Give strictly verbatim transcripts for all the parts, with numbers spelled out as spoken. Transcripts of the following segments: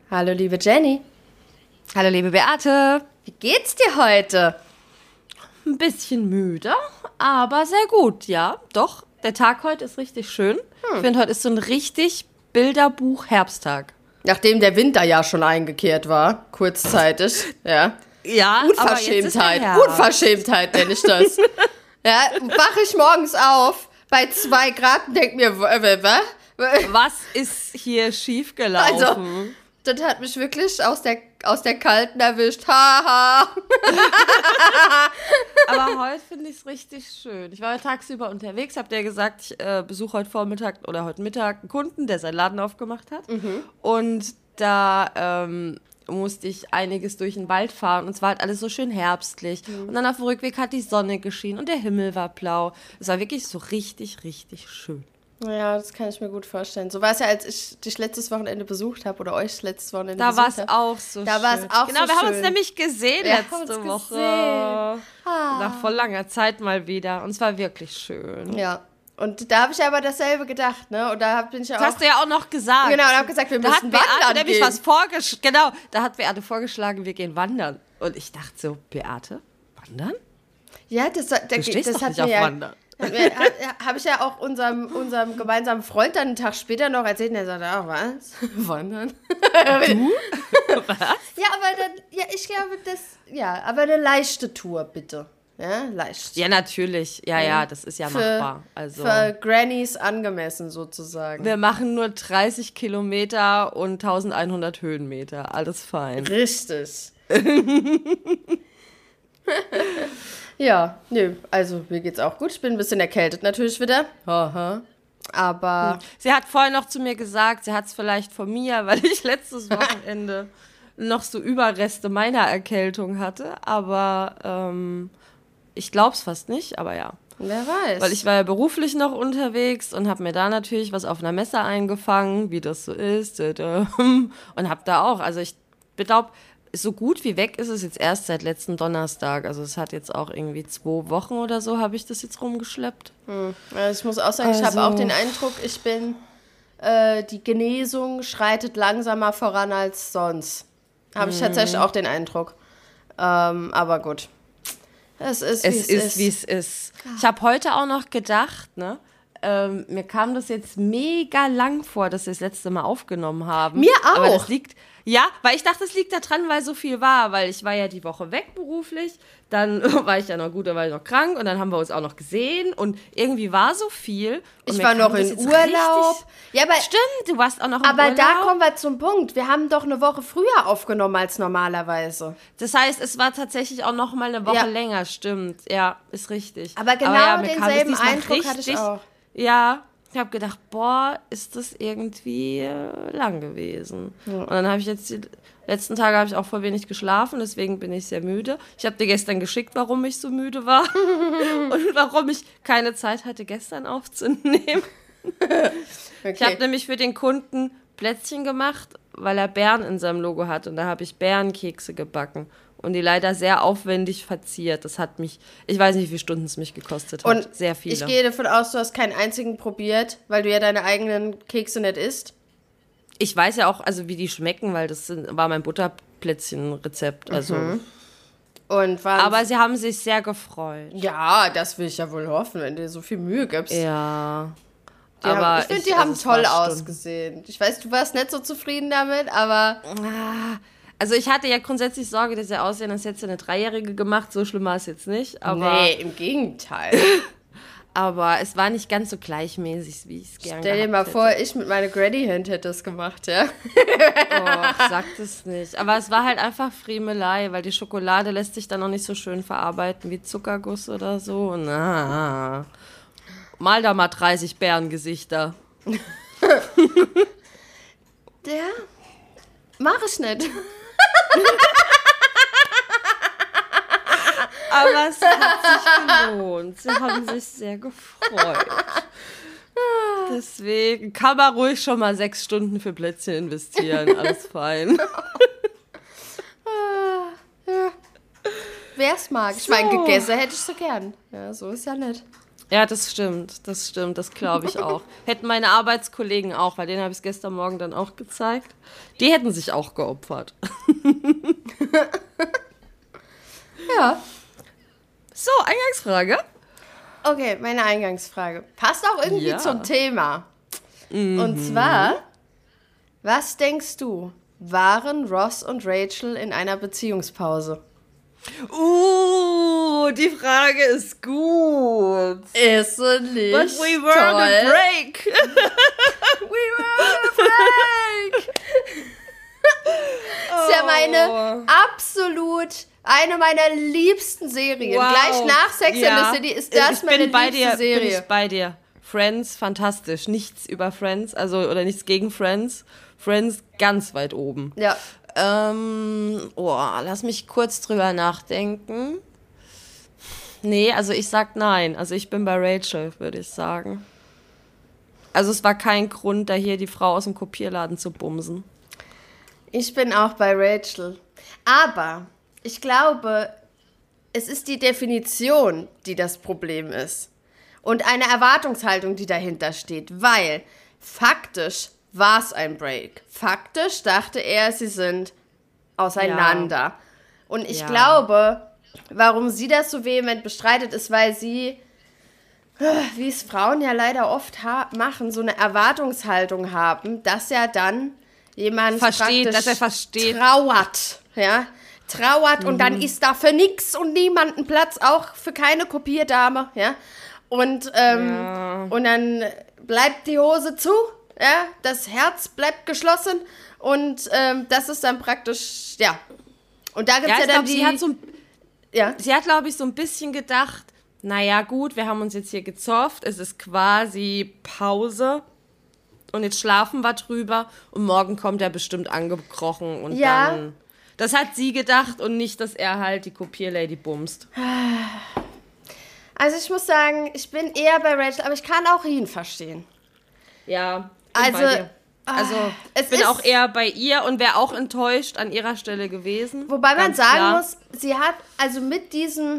Hallo liebe Jenny. Hallo liebe Beate. Wie geht's dir heute? Ein bisschen müde, aber sehr gut, ja. Doch, der Tag heute ist richtig schön. Hm. Ich finde, heute ist so ein richtig Bilderbuch-Herbsttag. Nachdem der Winter ja schon eingekehrt war, kurzzeitig, ja. Ja, Unverschämtheit, Unverschämtheit nenne ich das. Ja, wache ich morgens auf bei zwei Grad und denke mir, was? Was ist hier schiefgelaufen? Also, das hat mich wirklich aus der, aus der Kalten erwischt. Haha. Aber heute finde ich es richtig schön. Ich war ja tagsüber unterwegs, habt ihr gesagt, ich äh, besuche heute Vormittag oder heute Mittag einen Kunden, der seinen Laden aufgemacht hat. Mhm. Und da ähm, musste ich einiges durch den Wald fahren und es war halt alles so schön herbstlich. Mhm. Und dann auf dem Rückweg hat die Sonne geschienen und der Himmel war blau. Es war wirklich so richtig, richtig schön. Ja, das kann ich mir gut vorstellen. So war es ja, als ich dich letztes Wochenende besucht habe oder euch letztes Wochenende da besucht habe. Da war es auch so da schön. Da war es auch genau, so schön. Genau, wir haben uns nämlich gesehen ja, letzte uns Woche. Gesehen. Ah. Nach voll langer Zeit mal wieder. Und es war wirklich schön. Ja. Und da habe ich aber dasselbe gedacht, ne? Und da bin ich ja auch... Das hast du ja auch noch gesagt. Genau, und habe gesagt, wir da müssen hat wandern Beate gehen. Was vorgesch- genau, da hat Beate vorgeschlagen, wir gehen wandern. Und ich dachte so, Beate, wandern? Ja, das, da, du stehst das doch hat nicht mir auf ja... Wandern. Habe ich ja auch unserem, unserem gemeinsamen Freund dann einen Tag später noch erzählt und der sagte, ach was? Wandern? Du? Was? Ja, aber dann, ja, ich glaube, das, ja, aber eine leichte Tour, bitte. Ja, leicht. Ja, natürlich. Ja, ja, ja das ist ja für, machbar. Also, für Grannies angemessen sozusagen. Wir machen nur dreißig Kilometer und eintausendeinhundert Höhenmeter. Alles fein. Richtig. Ja, nö, also mir geht's auch gut. Ich bin ein bisschen erkältet natürlich wieder. Aha. Aber... Sie hat vorhin noch zu mir gesagt, sie hat es vielleicht von mir, weil ich letztes Wochenende noch so Überreste meiner Erkältung hatte. Aber ähm, ich glaub's fast nicht, aber ja. Wer weiß. Weil ich war ja beruflich noch unterwegs und habe mir da natürlich was auf einer Messe eingefangen, wie das so ist. Und habe da auch, also ich glaube... so gut wie weg ist es jetzt erst seit letzten Donnerstag. Also es hat jetzt auch irgendwie zwei Wochen oder so, habe ich das jetzt rumgeschleppt. Hm. Also ich muss auch sagen, also. ich habe auch den Eindruck, ich bin, äh, die Genesung schreitet langsamer voran als sonst. Habe ich hm. tatsächlich auch den Eindruck. Ähm, aber gut. Es ist, wie es, es ist. ist, wie es ist. Ich habe heute auch noch gedacht, ne? Ähm, mir kam das jetzt mega lang vor, dass wir das letzte Mal aufgenommen haben. Mir auch. Aber das liegt, ja, weil ich dachte, es liegt daran, weil so viel war, weil ich war ja die Woche weg beruflich, dann war ich ja noch gut, dann war ich noch krank und dann haben wir uns auch noch gesehen und irgendwie war so viel. Und ich war noch in Urlaub. Ja, aber stimmt, du warst auch noch im aber Urlaub. Aber da kommen wir zum Punkt. Wir haben doch eine Woche früher aufgenommen als normalerweise. Das heißt, es war tatsächlich auch noch mal eine Woche ja. länger, stimmt. Ja, ist richtig. Aber genau aber ja, denselben Eindruck hatte ich auch. Ja, ich habe gedacht, boah, ist das irgendwie äh, lang gewesen. Ja. Und dann habe ich jetzt, die letzten Tage habe ich auch voll wenig geschlafen, deswegen bin ich sehr müde. Ich habe dir gestern geschickt, warum ich so müde war und warum ich keine Zeit hatte, gestern aufzunehmen. Okay. Ich habe nämlich für den Kunden Plätzchen gemacht, weil er Bären in seinem Logo hat und da habe ich Bärenkekse gebacken. Und die leider sehr aufwendig verziert. Das hat mich, ich weiß nicht, wie viele Stunden es mich gekostet hat. Und sehr viele. Ich gehe davon aus, du hast keinen einzigen probiert, weil du ja deine eigenen Kekse nicht isst. Ich weiß ja auch, also wie die schmecken, weil das war mein Butterplätzchen-Rezept. Also. Mhm. Und aber sie haben sich sehr gefreut. Ja, das will ich ja wohl hoffen, wenn du dir so viel Mühe gibst. Ja. Die aber haben, ich finde, die ich, haben also toll ausgesehen. Ich weiß, du warst nicht so zufrieden damit, aber... Ah. Also ich hatte ja grundsätzlich Sorge, dass sie aussehen, als hätte sie eine Dreijährige gemacht. So schlimm war es jetzt nicht. Aber nee, im Gegenteil. Aber es war nicht ganz so gleichmäßig, wie ich es gerne Stell dir mal hätte. vor, ich mit meiner Granny-Hand hätte das gemacht, ja? Oh, sag das nicht. Aber es war halt einfach Friemelei, weil die Schokolade lässt sich dann noch nicht so schön verarbeiten wie Zuckerguss oder so. Na, mal da mal dreißig Bärengesichter. Der? Mach ich nicht. Aber es hat sich gelohnt. Sie haben sich sehr gefreut. Deswegen kann man ruhig schon mal sechs Stunden für Plätzchen investieren. Alles fein. Ja. Wer es mag. Ich So. meine, gegessen hätte ich so gern. Ja, so ist ja nett. Ja, das stimmt, das stimmt, das glaube ich auch. Hätten meine Arbeitskollegen auch, weil denen habe ich es gestern Morgen dann auch gezeigt. Die hätten sich auch geopfert. Ja. So, Eingangsfrage. Okay, meine Eingangsfrage. Passt auch irgendwie Ja. zum Thema. Mhm. Und zwar, was denkst du, waren Ross und Rachel in einer Beziehungspause? Uh, die Frage ist gut. Ist sie nicht But we were on a toll? break. We were on a break. Das ist ja meine absolut, eine meiner liebsten Serien. Wow. Gleich nach Sex Ja. and the City ist das ich meine bin bei liebste dir, Serie. Bin ich bei dir. Friends, fantastisch. Nichts über Friends, also oder nichts gegen Friends. Friends ganz weit oben. Ja. Ähm, oh, lass mich kurz drüber nachdenken. Nee, also ich sag nein. Also ich bin bei Rachel, würde ich sagen. Also es war kein Grund, da hier die Frau aus dem Kopierladen zu bumsen. Ich bin auch bei Rachel. Aber ich glaube, es ist die Definition, die das Problem ist. Und eine Erwartungshaltung, die dahinter steht. Weil faktisch war es ein Break. Faktisch dachte er, sie sind auseinander. Ja. Und ich ja. glaube, warum sie das so vehement bestreitet, ist, weil sie, wie es Frauen ja leider oft ha- machen, so eine Erwartungshaltung haben, dass ja dann jemand versteht, dass er versteht. trauert, ja, trauert mhm. und dann ist da für nix und niemanden Platz, auch für keine Kopierdame, ja, und, ähm, ja. und dann bleibt die Hose zu, ja, das Herz bleibt geschlossen und ähm, das ist dann praktisch, ja, und da gibt's ja, ja dann glaub, die, sie hat so, ja, sie hat, glaube ich, so ein bisschen gedacht, naja, gut, wir haben uns jetzt hier gezofft, es ist quasi Pause. Und jetzt schlafen wir drüber und morgen kommt er bestimmt angekrochen und ja. dann... Das hat sie gedacht und nicht, dass er halt die Kopierlady bumst. Also ich muss sagen, ich bin eher bei Rachel, aber ich kann auch ihn verstehen. Ja, also, also ich bin auch eher bei ihr und wäre auch enttäuscht an ihrer Stelle gewesen. Wobei man sagen klar. muss, sie hat also mit diesem...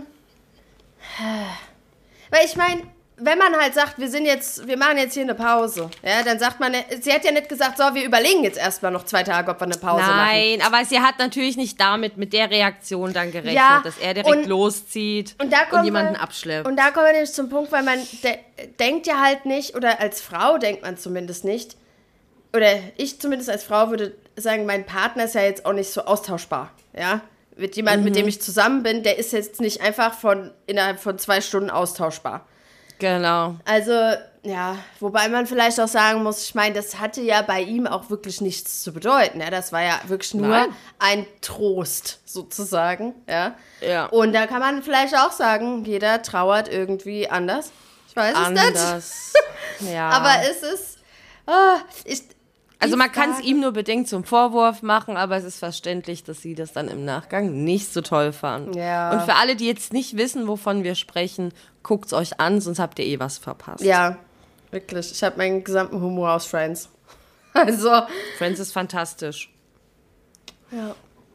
Weil ich meine... Wenn man halt sagt, wir sind jetzt, wir machen jetzt hier eine Pause, ja, dann sagt man, sie hat ja nicht gesagt, so, wir überlegen jetzt erstmal noch zwei Tage, ob wir eine Pause Nein, machen. Nein, aber sie hat natürlich nicht damit, mit der Reaktion dann gerechnet, ja, dass er direkt und, loszieht und, da und jemanden wir, abschleppt. Und da kommen wir nämlich zum Punkt, weil man de- denkt ja halt nicht, oder als Frau denkt man zumindest nicht, oder ich zumindest als Frau würde sagen, mein Partner ist ja jetzt auch nicht so austauschbar, ja. Mit jemandem, mhm. mit dem ich zusammen bin, der ist jetzt nicht einfach von innerhalb von zwei Stunden austauschbar. Genau. Also, ja, wobei man vielleicht auch sagen muss, ich meine, das hatte ja bei ihm auch wirklich nichts zu bedeuten. Ja? Das war ja wirklich nur Nein. ein Trost, sozusagen. Ja? Ja. Und da kann man vielleicht auch sagen, jeder trauert irgendwie anders. Ich weiß anders. es nicht. Ja. Aber es ist... Oh, ich, also man kann es ihm nur bedingt zum Vorwurf machen, aber es ist verständlich, dass sie das dann im Nachgang nicht so toll fand. Ja. Und für alle, die jetzt nicht wissen, wovon wir sprechen, guckt's euch an, sonst habt ihr eh was verpasst. Ja, wirklich. Ich habe meinen gesamten Humor aus Friends. Also. Friends ist fantastisch. Ja.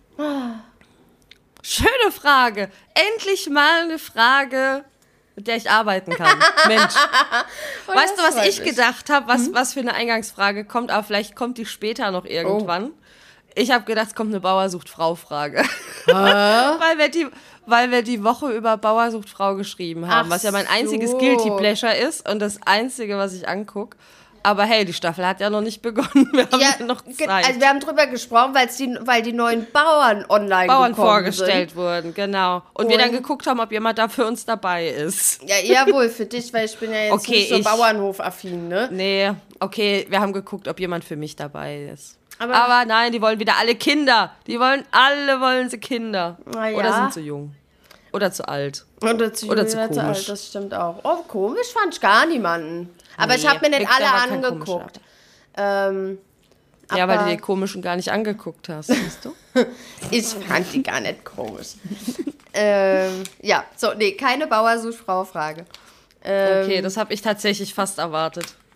Schöne Frage. Endlich mal eine Frage, mit der ich arbeiten kann. Mensch. Oh, weißt du, was ich mich. gedacht habe, was, hm? was für eine Eingangsfrage kommt, aber vielleicht kommt die später noch irgendwann. Oh. Ich habe gedacht, es kommt eine Bauer-sucht-Frau-Frage. weil, wir die, weil wir die Woche über Bauer sucht Frau geschrieben haben, Ach was ja mein einziges so. Guilty Pleasure ist und das Einzige, was ich angucke. Aber hey, die Staffel hat ja noch nicht begonnen. Wir haben ja, ja noch Zeit. Also wir haben drüber gesprochen, weil's die, weil die neuen Bauern online Bauern gekommen vorgestellt sind. wurden, genau. Und, und wir dann geguckt haben, ob jemand da für uns dabei ist. Ja, eher wohl für dich, weil ich bin ja jetzt okay, nicht so ich, Bauernhof-affin, ne? Nee, okay, wir haben geguckt, ob jemand für mich dabei ist. Aber, Aber nein, die wollen wieder alle Kinder. Die wollen, alle wollen sie Kinder. Ja. Oder sind zu jung. Oder zu alt. Oder zu, oder zu oder komisch. Zu alt, das stimmt auch. Oh, komisch fand ich gar niemanden. Aber nee, ich habe mir nicht alle angeguckt. Ähm, ja, weil du die komischen gar nicht angeguckt hast, siehst du? Ich fand die gar nicht komisch. ähm, ja, so, nee, keine Bauer-Sucht-Frau-Frage. Ähm, okay, das habe ich tatsächlich fast erwartet.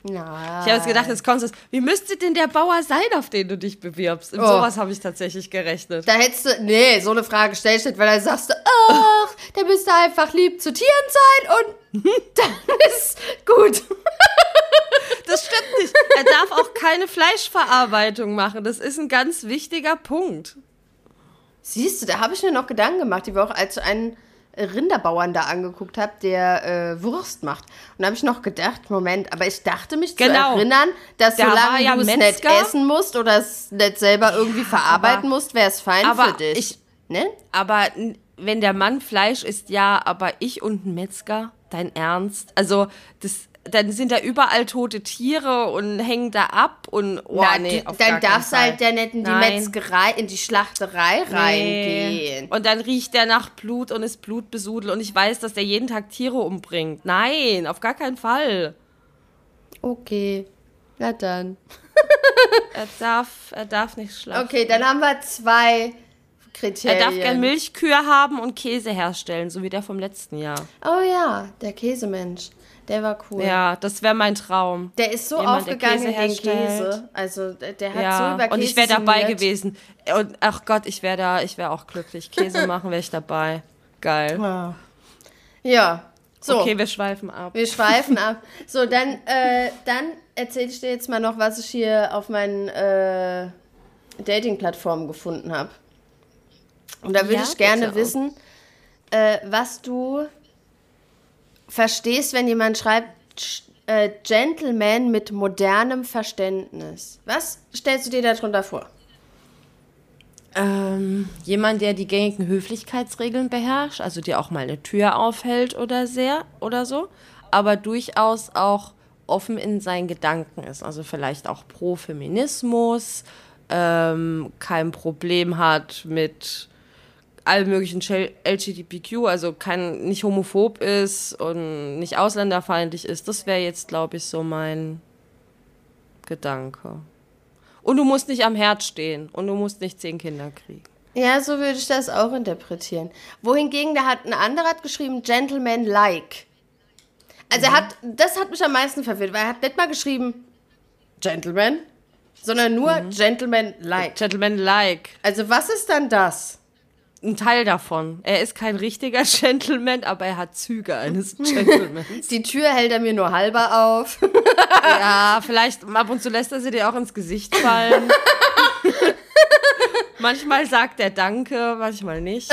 Nein. Ich habe jetzt gedacht, jetzt kommt es. Wie müsste denn der Bauer sein, auf den du dich bewirbst? In Oh. sowas habe ich tatsächlich gerechnet. Da hättest du, nee, so eine Frage stellst du nicht, weil dann sagst du, ach, der müsste einfach lieb zu Tieren sein und dann ist gut. Das stimmt nicht. Er darf auch keine Fleischverarbeitung machen. Das ist ein ganz wichtiger Punkt. Siehst du, da habe ich mir noch Gedanken gemacht, die Woche, als ich einen Rinderbauern da angeguckt habe, der äh, Wurst macht. Und da habe ich noch gedacht, Moment, aber ich dachte mich Genau. zu erinnern, dass Der war solange ja du es nicht Metzger. essen musst oder es nicht selber irgendwie verarbeiten musst, wäre es fein aber für dich. ich- ne? Aber n- wenn der Mann Fleisch isst, ja, aber ich und ein Metzger, dein Ernst? Also, das, dann sind da überall tote Tiere und hängen da ab und oh, Na, nee, du, auf dann gar keinen darfst du halt Fall. ja nicht in die Nein. Metzgerei, in die Schlachterei reingehen. Und dann riecht der nach Blut und ist blutbesudelt und ich weiß, dass der jeden Tag Tiere umbringt. Nein, auf gar keinen Fall. Okay, na dann. Er darf, er darf nicht schlafen. Okay, dann haben wir zwei Er Kriterien. darf gern Milchkühe haben und Käse herstellen, so wie der vom letzten Jahr. Oh ja, der Käsemensch. Der war cool. Ja, das wäre mein Traum. Der ist so Jemand, der aufgegangen Käse in den herstellt. Käse. Also der, der hat so Ja, über Käse und ich wäre dabei sinniert. gewesen. Und ach Gott, ich wäre da, ich wäre auch glücklich. Käse machen wäre ich dabei. Geil. Ja. Ja, so. Okay, wir schweifen ab. Wir schweifen ab. So, dann, äh, dann erzähle ich dir jetzt mal noch, was ich hier auf meinen äh, Dating-Plattformen gefunden habe. Und da würde Ja, ich gerne bitte. wissen, äh, was du verstehst, wenn jemand schreibt, Sch- äh, Gentleman mit modernem Verständnis. Was stellst du dir darunter vor? Ähm, jemand, der die gängigen Höflichkeitsregeln beherrscht, also dir auch mal eine Tür aufhält oder sehr oder so, aber durchaus auch offen in seinen Gedanken ist. Also vielleicht auch pro Feminismus, ähm, kein Problem hat mit allem möglichen L G B T Q, also kein, nicht homophob ist und nicht ausländerfeindlich ist. Das wäre jetzt, glaube ich, so mein Gedanke. Und du musst nicht am Herd stehen und du musst nicht zehn Kinder kriegen. Ja, so würde ich das auch interpretieren. Wohingegen, da hat ein anderer hat geschrieben, Gentleman-like. Also er hat, das hat mich am meisten verwirrt, weil er hat nicht mal geschrieben, Gentleman, sondern nur Gentleman-like. Gentleman-like. Also was ist dann das? Ein Teil davon. Er ist kein richtiger Gentleman, aber er hat Züge eines Gentlemans. Die Tür hält er mir nur halber auf. Ja, vielleicht ab und zu lässt er sie dir auch ins Gesicht fallen. Manchmal sagt er Danke, manchmal nicht.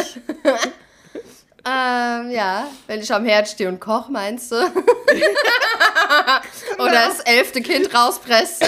ähm, ja, wenn ich am Herd stehe und koch, meinst du? Oder das elfte Kind rauspresst.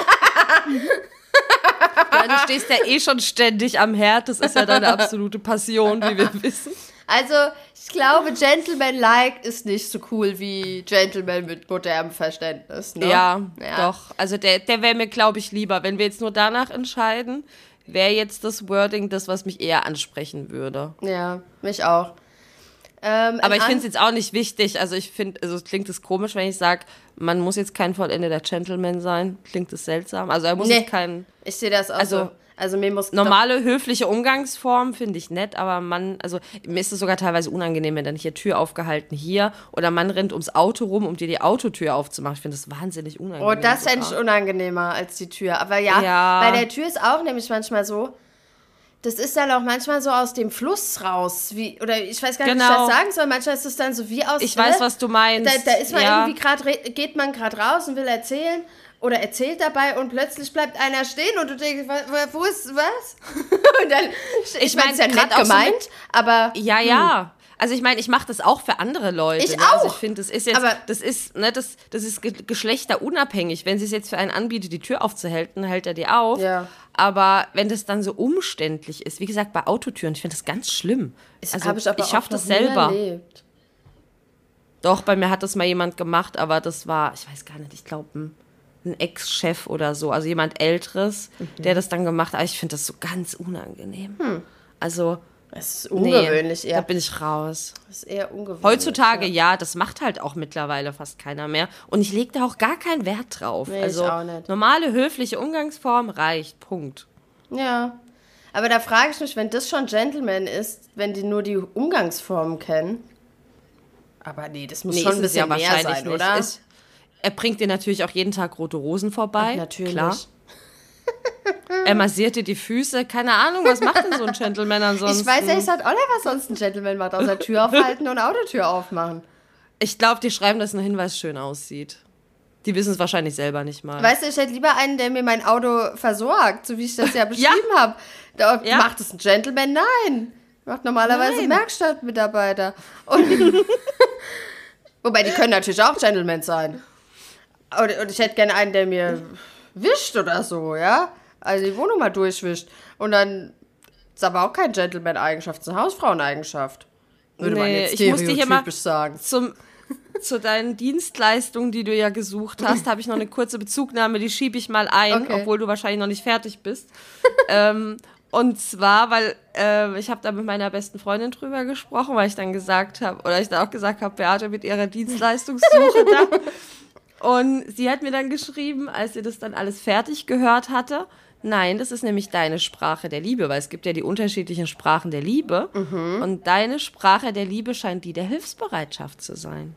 Ja, du stehst ja eh schon ständig am Herd. Das ist ja deine absolute Passion, wie wir wissen. Also, ich glaube, Gentleman-like ist nicht so cool wie Gentleman mit modernem Verständnis. Ne? Ja, Ja. doch. Also der, der wäre mir, glaube ich, lieber. Wenn wir jetzt nur danach entscheiden, wäre jetzt das Wording das, was mich eher ansprechen würde. Ja, mich auch. Ähm, Aber ein ich an- finde es jetzt auch nicht wichtig. Also ich finde, also es klingt es komisch, wenn ich sage, man muss jetzt kein vollendeter Gentleman sein. Klingt es seltsam. Also er muss Nee. jetzt kein Ich sehe das auch Also, so. Also mir muss normale, höfliche Umgangsform finde ich nett, aber man, also mir ist es sogar teilweise unangenehm, wenn dann hier Tür aufgehalten hier oder man rennt ums Auto rum, um dir die Autotür aufzumachen. Ich finde das wahnsinnig unangenehm. Oh, das fände ich sogar. unangenehmer als die Tür. Aber ja, Ja. bei der Tür ist auch nämlich manchmal so, das ist dann auch manchmal so aus dem Fluss raus. Wie, oder ich weiß gar nicht, wie ich Genau. das sagen soll. Manchmal ist es dann so wie aus... Ich weiß, was du meinst. Da, da ist man Ja. irgendwie gerade, geht man gerade raus und will erzählen oder erzählt dabei und plötzlich bleibt einer stehen und du denkst, wo, wo ist was? Und dann, ich, Ich meine, mein, es ist ja grad nett auch so gemeint, mit- aber... Ja, ja. Also ich meine, ich mache das auch für andere Leute. Ich ne? Also auch. ich finde, das ist jetzt, Aber- das ist, ne, das, das ist ge- geschlechterunabhängig. Wenn sie es jetzt für einen anbietet, die Tür aufzuhalten, hält er die auf. Ja. Aber wenn das dann so umständlich ist, wie gesagt, bei Autotüren, ich finde das ganz schlimm. Das Also hab ich aber ich schaffe auch das noch nie selber. erlebt. Doch, bei mir hat das mal jemand gemacht, aber das war, ich weiß gar nicht, ich glaube, ein, ein Ex-Chef oder so, also jemand Älteres, Mhm. der das dann gemacht hat. Aber ich finde das so ganz unangenehm. Also, Das ist nee, ungewöhnlich da eher. bin ich raus. Das ist eher ungewöhnlich. Heutzutage, ja. ja, das macht halt auch mittlerweile fast keiner mehr. Und ich lege da auch gar keinen Wert drauf. Nee, ich also, auch nicht. normale, höfliche Umgangsform reicht. Punkt. Ja. Aber da frage ich mich, wenn das schon Gentleman ist, wenn die nur die Umgangsformen kennen. Aber nee, das muss Nee, schon ist ein es ja bisschen mehr wahrscheinlich sein, nicht. oder? Ist, er bringt dir natürlich auch jeden Tag rote Rosen vorbei. Ach, natürlich. Klar. Er massiert dir die Füße. Keine Ahnung, was macht denn so ein Gentleman ansonsten? Ich weiß ehrlich gesagt auch nicht, was sonst ein Gentleman macht, außer Tür aufhalten und Autotür aufmachen. Ich glaube, die schreiben, dass ein Hinweis schön aussieht. Die wissen es wahrscheinlich selber nicht mal. Weißt du, ich hätte lieber einen, der mir mein Auto versorgt, so wie ich das ja beschrieben ja. habe. Da ja. Macht es ein Gentleman? Nein. Macht normalerweise ein Werkstattmitarbeiter. Und wobei, die können natürlich auch Gentlemen sein. Und, und ich hätte gerne einen, der mir wischt oder so, ja? Also die Wohnung mal durchwischt. Und dann ist aber auch kein Gentleman-Eigenschaft, es ist eine Hausfrauen-Eigenschaft. Würde nee, man jetzt ich musste hier mal sagen. Zum, zu deinen Dienstleistungen, die du ja gesucht hast, habe ich noch eine kurze Bezugnahme, die schiebe ich mal ein, okay. Obwohl du wahrscheinlich noch nicht fertig bist. ähm, und zwar, weil äh, ich habe da mit meiner besten Freundin drüber gesprochen, weil ich dann gesagt habe, oder ich dann auch gesagt habe, Beate mit ihrer Dienstleistungssuche da. Und sie hat mir dann geschrieben, als sie das dann alles fertig gehört hatte, nein, das ist nämlich deine Sprache der Liebe, weil es gibt ja die unterschiedlichen Sprachen der Liebe. Mhm. Und deine Sprache der Liebe scheint die der Hilfsbereitschaft zu sein.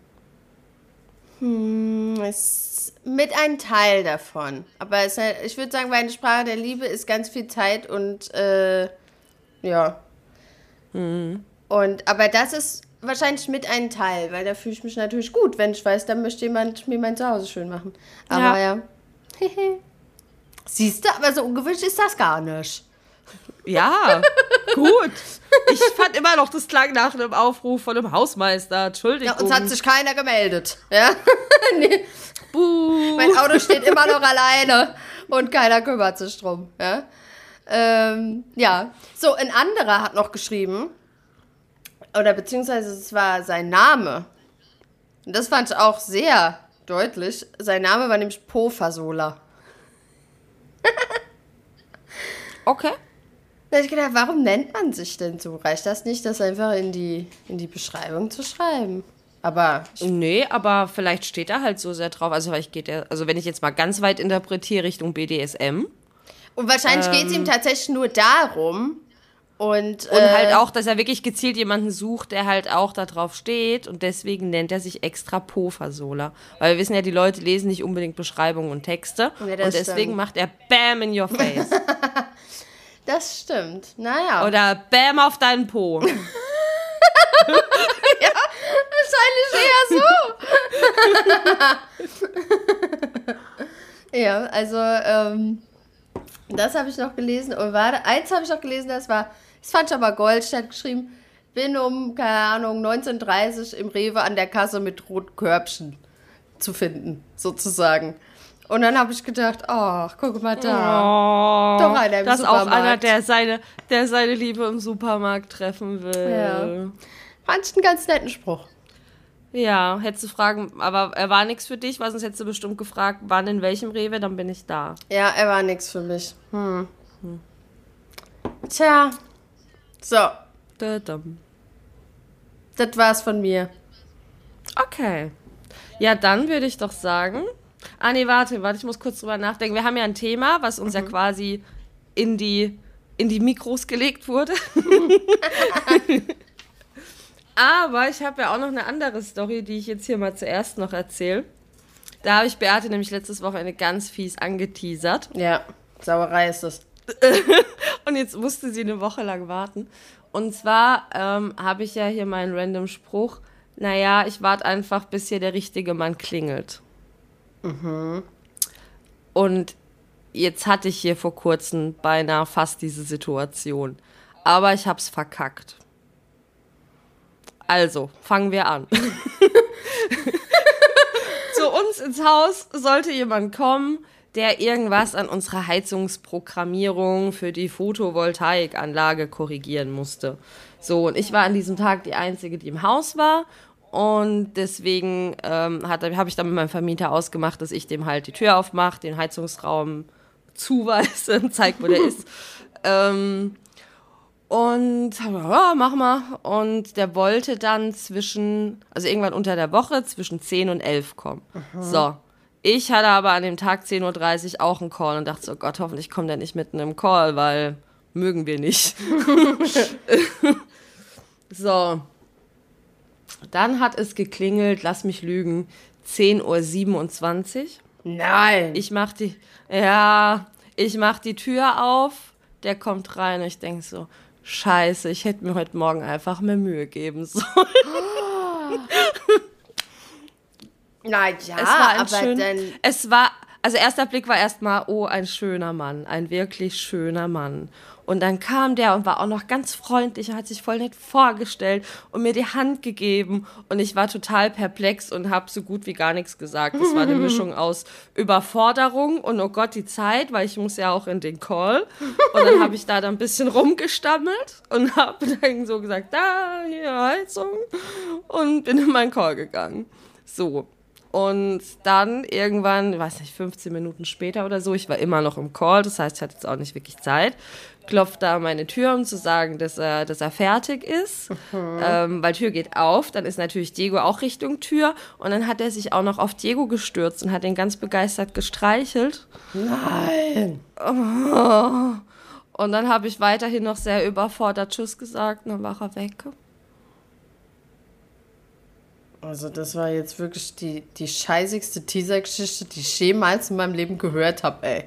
Hm, ist mit ein Teil davon. Aber es, ich würde sagen, meine Sprache der Liebe ist ganz viel Zeit und äh, ja. Mhm. Und, aber das ist wahrscheinlich mit ein Teil, weil da fühle ich mich natürlich gut, wenn ich weiß, dann möchte jemand mir mein Zuhause schön machen. Aber ja. ja. Siehst du, aber so ungewöhnlich ist das gar nicht. Ja, gut. Ich fand immer noch, das klang nach einem Aufruf von einem Hausmeister. Entschuldigung. Ja, uns hat sich keiner gemeldet. Ja? Nee. Buh. Mein Auto steht immer noch alleine und keiner kümmert sich drum. Ja, ähm, ja. So, ein anderer hat noch geschrieben, oder beziehungsweise es war sein Name. Und das fand ich auch sehr deutlich. Sein Name war nämlich Pofasola. Okay. Da hab ich gedacht, warum nennt man sich denn so? Reicht das nicht, das einfach in die, in die Beschreibung zu schreiben? Aber nee, aber vielleicht steht er halt so sehr drauf. Also vielleicht geht er, also wenn ich jetzt mal ganz weit interpretiere Richtung B D S M. Und wahrscheinlich ähm, geht es ihm tatsächlich nur darum. Und, und äh, halt auch, dass er wirklich gezielt jemanden sucht, der halt auch da drauf steht. Und deswegen nennt er sich extra Pofasola. Weil wir wissen ja, die Leute lesen nicht unbedingt Beschreibungen und Texte. Ja, und deswegen stimmt. Macht er Bam in your face. Das stimmt. Naja. Oder Bam auf deinen Po. Ja, wahrscheinlich eher so. Ja, also, ähm, das habe ich noch gelesen. Und warte, eins habe ich noch gelesen, das war, das fand ich aber Goldstadt geschrieben, bin um, keine Ahnung, neunzehn Uhr dreißig im Rewe an der Kasse mit roten Körbchen zu finden, sozusagen. Und dann habe ich gedacht, ach, guck mal da. Oh, doch einer im das Supermarkt. Das ist auch einer, der seine, der seine Liebe im Supermarkt treffen will. Ja. Fand ich einen ganz netten Spruch. Ja, hättest du fragen, aber er war nichts für dich, weil sonst hättest du bestimmt gefragt, wann in welchem Rewe, dann bin ich da. Ja, er war nichts für mich. Hm. Hm. Tja. So. Da-dam. Das war's von mir. Okay. Ja, dann würde ich doch sagen... Ah, nee, warte, warte, ich muss kurz drüber nachdenken. Wir haben ja ein Thema, was uns mhm. ja quasi in die, in die Mikros gelegt wurde. Aber ich habe ja auch noch eine andere Story, die ich jetzt hier mal zuerst noch erzähle. Da habe ich Beate nämlich letztes Wochenende ganz fies angeteasert. Ja, Sauerei ist das. Und jetzt musste sie eine Woche lang warten. Und zwar ähm, habe ich ja hier meinen random Spruch, naja, ich warte einfach, bis hier der richtige Mann klingelt. Mhm. Und jetzt hatte ich hier vor kurzem beinahe fast diese Situation. Aber ich hab's verkackt. Also, fangen wir an. Zu uns ins Haus sollte jemand kommen, der irgendwas an unserer Heizungsprogrammierung für die Photovoltaikanlage korrigieren musste. So, und ich war an diesem Tag die Einzige, die im Haus war. Und deswegen ähm, habe ich dann mit meinem Vermieter ausgemacht, dass ich dem halt die Tür aufmache, den Heizungsraum zuweise und zeige, wo der ist. Ähm, und ja, mach mal. Und der wollte dann zwischen, also irgendwann unter der Woche, zwischen zehn und elf kommen. Aha. So, ich hatte aber an dem Tag zehn Uhr dreißig auch einen Call und dachte so, Gott, hoffentlich kommt der nicht mitten im Call, weil mögen wir nicht. So. Dann hat es geklingelt, lass mich lügen, zehn Uhr siebenundzwanzig. Nein. Ich mach die, ja, ich mach die Tür auf, der kommt rein und ich denke so, scheiße, ich hätte mir heute Morgen einfach mehr Mühe geben sollen. Oh. Na ja, es war ein aber schön, dann... Es war, also erster Blick war erstmal, oh, ein schöner Mann, ein wirklich schöner Mann. Und dann kam der und war auch noch ganz freundlich und hat sich voll nett vorgestellt und mir die Hand gegeben. Und ich war total perplex und habe so gut wie gar nichts gesagt. Das war eine Mischung aus Überforderung und oh Gott, die Zeit, weil ich muss ja auch in den Call. Und dann habe ich da dann ein bisschen rumgestammelt und habe dann so gesagt, da, hier, Heizung. Und bin in meinen Call gegangen. So. Und dann irgendwann, ich weiß nicht, fünfzehn Minuten später oder so, ich war immer noch im Call, das heißt, ich hatte jetzt auch nicht wirklich Zeit, klopft da an meine Tür, um zu sagen, dass er, dass er fertig ist, mhm. ähm, weil Tür geht auf, dann ist natürlich Diego auch Richtung Tür und dann hat er sich auch noch auf Diego gestürzt und hat ihn ganz begeistert gestreichelt. Nein! Oh. Und dann habe ich weiterhin noch sehr überfordert Tschüss gesagt und dann war er weg. Also das war jetzt wirklich die, die scheißigste Teaser-Geschichte, die ich jemals in meinem Leben gehört habe, ey.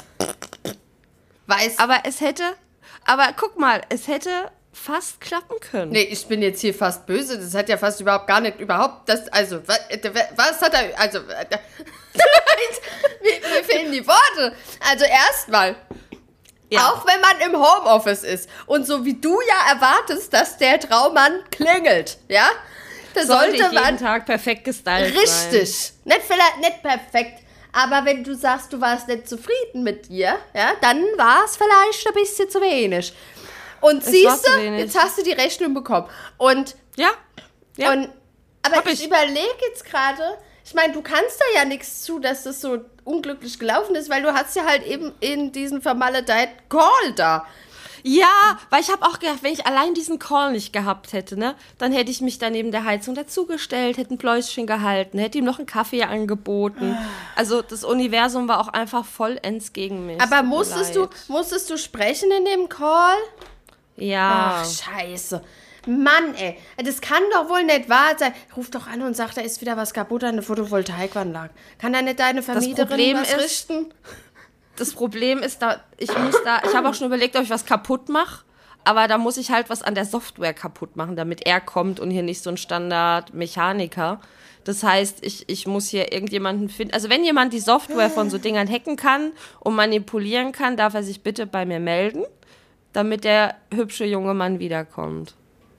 Weiß. Aber es hätte, aber guck mal, es hätte fast klappen können. Nee, ich bin jetzt hier fast böse, das hat ja fast überhaupt gar nicht, überhaupt, das, also, was, was hat er, also, mir, mir fehlen die Worte. Also erstmal, ja. Auch wenn man im Homeoffice ist und so wie du ja erwartest, dass der Traummann klingelt, ja, da sollte, sollte man jeden Tag perfekt gestylt richtig, sein. Richtig, nicht vielleicht nicht perfekt, aber wenn du sagst, du warst nicht zufrieden mit dir, ja, dann war es vielleicht ein bisschen zu wenig. Und es siehst du, jetzt hast du die Rechnung bekommen. Und ja, ja. Und, aber Hab ich, ich überlege jetzt gerade, ich meine, du kannst da ja nichts zu, dass das so unglücklich gelaufen ist, weil du hast ja halt eben in diesen vermaledeiten Call da. Ja, weil ich habe auch gedacht, wenn ich allein diesen Call nicht gehabt hätte, ne, dann hätte ich mich da neben der Heizung dazugestellt, hätte ein Pläuschen gehalten, hätte ihm noch einen Kaffee angeboten. Also das Universum war auch einfach vollends gegen mich. Aber musstest du, musstest du sprechen in dem Call? Ja. Ach, scheiße. Mann, ey, das kann doch wohl nicht wahr sein. Ruf doch an und sag, da ist wieder was kaputt an der Photovoltaikanlage. Kann da nicht deine Vermieterin was richten? Das Problem ist, da ich muss da, ich habe auch schon überlegt, ob ich was kaputt mache, aber da muss ich halt was an der Software kaputt machen, damit er kommt und hier nicht so ein Standard-Mechaniker. Das heißt, ich, ich muss hier irgendjemanden finden. Also wenn jemand die Software von so Dingern hacken kann und manipulieren kann, darf er sich bitte bei mir melden, damit der hübsche junge Mann wiederkommt.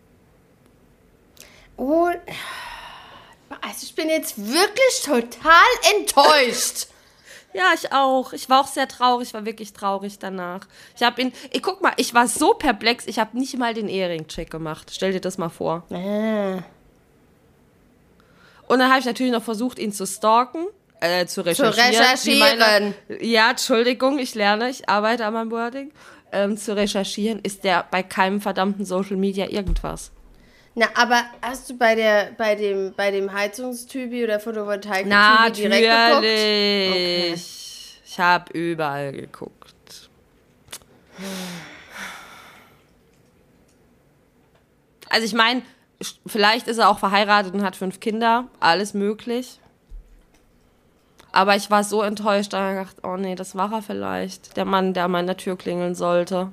Oh, also ich bin jetzt wirklich total enttäuscht. Ja, ich auch. Ich war auch sehr traurig, ich war wirklich traurig danach. Ich habe ihn, ich guck mal, ich war so perplex, ich habe nicht mal den Ehering-Check gemacht. Stell dir das mal vor. Äh. Und dann habe ich natürlich noch versucht, ihn zu stalken, äh, zu recherchieren. Zu recherchieren. Meine, ja, Entschuldigung, ich lerne, ich arbeite an meinem Wording. Ähm, zu recherchieren, ist der bei keinem verdammten Social Media irgendwas. Na, aber hast du bei der, bei dem, bei dem Heizungstypi oder Photovoltaik-Typi direkt geguckt? Okay. Ich habe überall geguckt. Also ich meine, vielleicht ist er auch verheiratet und hat fünf Kinder, alles möglich. Aber ich war so enttäuscht, da habe ich gedacht, oh nee, das war er vielleicht, der Mann, der an meiner Tür klingeln sollte.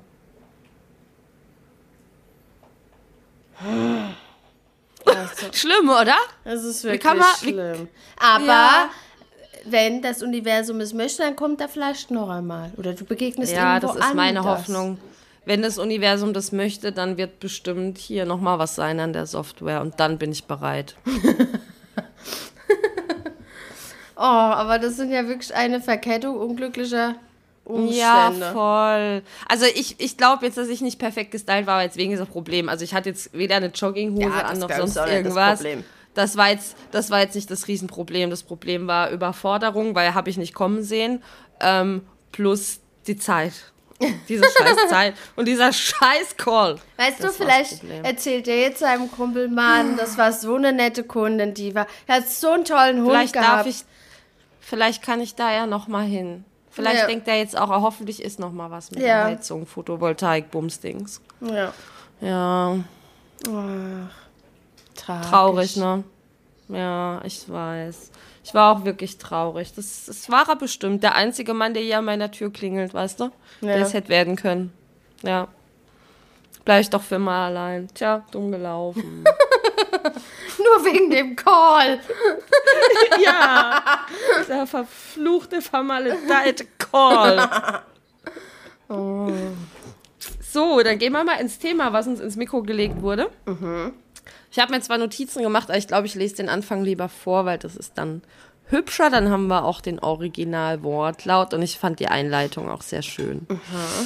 Also, schlimm, oder? Das ist wirklich man, schlimm. Aber ja. Wenn das Universum es möchte, dann kommt er vielleicht noch einmal. Oder du begegnest ja, irgendwo das ist meine anders. Hoffnung. Wenn das Universum das möchte, dann wird bestimmt hier nochmal was sein an der Software. Und dann bin ich bereit. Oh, aber das sind ja wirklich eine Verkettung unglücklicher Umstände. Ja, voll. Also ich, ich glaube jetzt, dass ich nicht perfekt gestylt war, aber jetzt wegen dieser Problem. Also ich hatte jetzt weder eine Jogginghose ja, an noch das sonst auch nicht irgendwas. Das, Problem. Das war jetzt, das war jetzt nicht das Riesenproblem. Das Problem war Überforderung, weil habe ich nicht kommen sehen. Ähm, plus die Zeit. Diese scheiß Zeit und dieser scheiß Call. Weißt das du, vielleicht erzählt er jetzt seinem Kumpel, Mann, das war so eine nette Kundin, die war, er hat so einen tollen Hund vielleicht gehabt. Darf ich, vielleicht kann ich da ja noch mal hin. Vielleicht ja. denkt er jetzt auch, hoffentlich ist noch mal was mit ja. der Heizung, Photovoltaik, Bumsdings. Ja. Ja. Ach, tragisch. Traurig, ne? Ja, ich weiß. Ich war auch wirklich traurig. Das, das war er bestimmt. Der einzige Mann, der hier an meiner Tür klingelt, weißt du? Ja. Der es hätte werden können. Ja. Bleib ich doch für mal allein. Tja, dumm gelaufen. Nur wegen dem Call. Ja. Der verfluchte, vermaledeite Call. Oh. So, dann gehen wir mal ins Thema, was uns ins Mikro gelegt wurde. Mhm. Ich habe mir zwar Notizen gemacht, aber ich glaube, ich lese den Anfang lieber vor, weil das ist dann hübscher. Dann haben wir auch den Originalwortlaut und ich fand die Einleitung auch sehr schön. Mhm.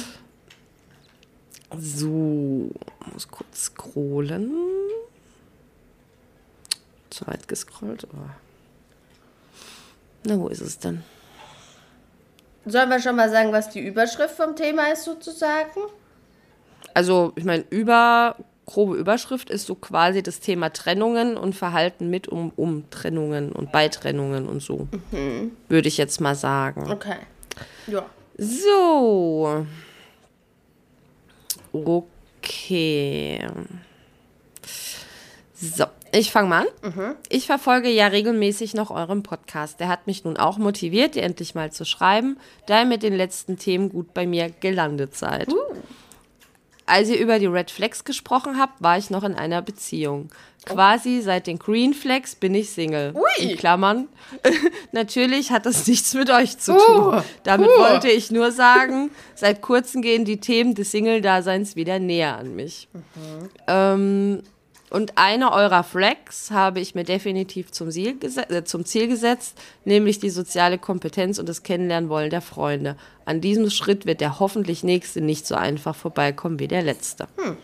So, muss kurz scrollen. Zu weit gescrollt. Oh. Na, wo ist es denn? Sollen wir schon mal sagen, was die Überschrift vom Thema ist, sozusagen? Also, ich meine, über, grobe Überschrift ist so quasi das Thema Trennungen und Verhalten mit um, um Trennungen und bei Trennungen und so. Mhm. Würde ich jetzt mal sagen. Okay. Ja. So. Okay. So, ich fange mal an. Mhm. Ich verfolge ja regelmäßig noch euren Podcast. Der hat mich nun auch motiviert, ihr endlich mal zu schreiben, da ihr mit den letzten Themen gut bei mir gelandet seid. Uh. Als ihr über die Red Flags gesprochen habt, war ich noch in einer Beziehung. Quasi seit den Green Flags bin ich Single. Ui. In Klammern. Natürlich hat das nichts mit euch zu tun. Uh. Damit uh. wollte ich nur sagen, seit kurzem gehen die Themen des Single-Daseins wieder näher an mich. Mhm. Ähm, und eine eurer Flags habe ich mir definitiv zum Ziel, gese- äh, zum Ziel gesetzt, nämlich die soziale Kompetenz und das Kennenlernen-Wollen der Freunde. An diesem Schritt wird der hoffentlich nächste nicht so einfach vorbeikommen wie der letzte. Hm.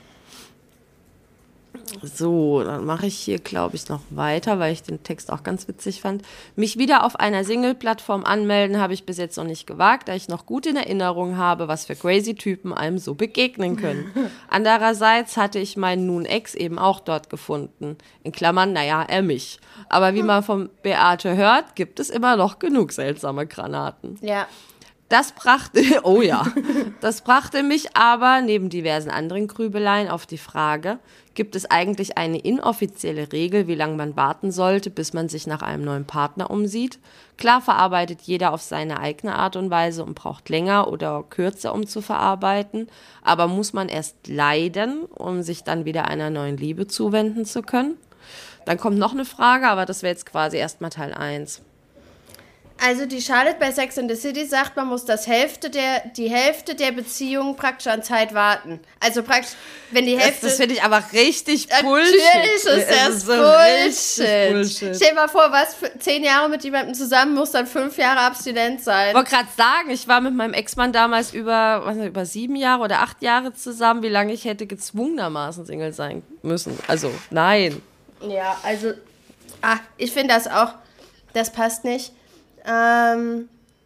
So, dann mache ich hier, glaube ich, noch weiter, weil ich den Text auch ganz witzig fand. Mich wieder auf einer Single-Plattform anmelden habe ich bis jetzt noch nicht gewagt, da ich noch gut in Erinnerung habe, was für crazy Typen einem so begegnen können. Andererseits hatte ich meinen nun Ex eben auch dort gefunden. In Klammern, naja, er mich. Aber wie man von Beate hört, gibt es immer noch genug seltsame Granaten. Ja. Das brachte, oh ja, das brachte mich aber neben diversen anderen Grübeleien auf die Frage, gibt es eigentlich eine inoffizielle Regel, wie lange man warten sollte, bis man sich nach einem neuen Partner umsieht? Klar verarbeitet jeder auf seine eigene Art und Weise und braucht länger oder kürzer, um zu verarbeiten, aber muss man erst leiden, um sich dann wieder einer neuen Liebe zuwenden zu können? Dann kommt noch eine Frage, aber das wäre jetzt quasi erstmal Teil eins. Also die Charlotte bei Sex and the City sagt, man muss das Hälfte der, die Hälfte der Beziehung praktisch an Zeit warten. Also praktisch, wenn die Hälfte... Das, das finde ich aber richtig Bullshit. Natürlich ist das, das ist so Bullshit. Bullshit. Stell dir mal vor, was, für zehn Jahre mit jemandem zusammen muss dann fünf Jahre abstinent sein. Ich wollte gerade sagen, ich war mit meinem Ex-Mann damals über, was, über sieben Jahre oder acht Jahre zusammen, wie lange ich hätte gezwungenermaßen Single sein müssen. Also, nein. Ja, also, ah, ich finde das auch, das passt nicht. Ähm,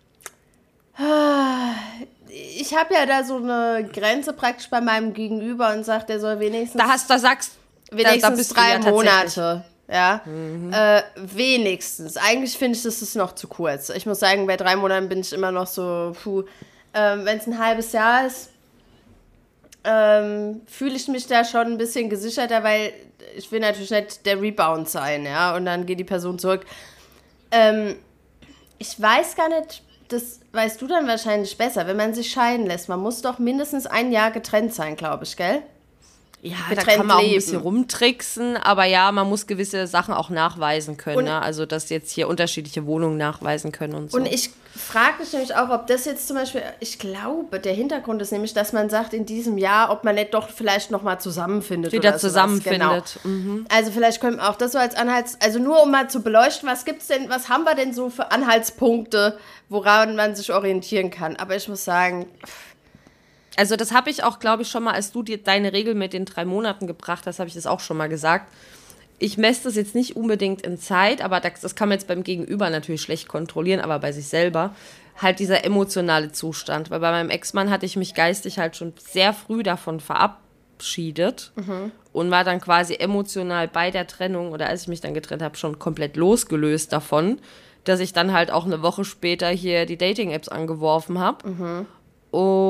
ich habe ja da so eine Grenze praktisch bei meinem Gegenüber und sagt, der soll wenigstens... Da hast du, sagst... Wenigstens da, da bist drei ja Monate. Ja, mhm. äh, wenigstens. Eigentlich finde ich, das ist noch zu kurz. Ich muss sagen, bei drei Monaten bin ich immer noch so, puh. Ähm, wenn es ein halbes Jahr ist, ähm, fühle ich mich da schon ein bisschen gesicherter, weil ich will natürlich nicht der Rebound sein, ja, und dann geht die Person zurück. Ähm, Ich weiß gar nicht, das weißt du dann wahrscheinlich besser, wenn man sich scheiden lässt. Man muss doch mindestens ein Jahr getrennt sein, glaube ich, gell? Ja, getrennt da kann man leben. Auch ein bisschen rumtricksen, aber ja, man muss gewisse Sachen auch nachweisen können. Ne? Also, dass jetzt hier unterschiedliche Wohnungen nachweisen können und so. Und ich frage mich nämlich auch, ob das jetzt zum Beispiel, ich glaube, der Hintergrund ist nämlich, dass man sagt, in diesem Jahr, ob man nicht doch vielleicht nochmal zusammenfindet. Wieder oder zusammenfindet. Genau. Mhm. Also vielleicht können wir auch das so als Anhalts, also nur um mal zu beleuchten, was gibt's denn, was haben wir denn so für Anhaltspunkte, woran man sich orientieren kann. Aber ich muss sagen... Also das habe ich auch, glaube ich, schon mal, als du dir deine Regel mit den drei Monaten gebracht hast, habe ich das auch schon mal gesagt. Ich messe das jetzt nicht unbedingt in Zeit, aber das, das kann man jetzt beim Gegenüber natürlich schlecht kontrollieren, aber bei sich selber halt dieser emotionale Zustand. Weil bei meinem Ex-Mann hatte ich mich geistig halt schon sehr früh davon verabschiedet mhm. und war dann quasi emotional bei der Trennung oder als ich mich dann getrennt habe, schon komplett losgelöst davon, dass ich dann halt auch eine Woche später hier die Dating-Apps angeworfen habe. Mhm.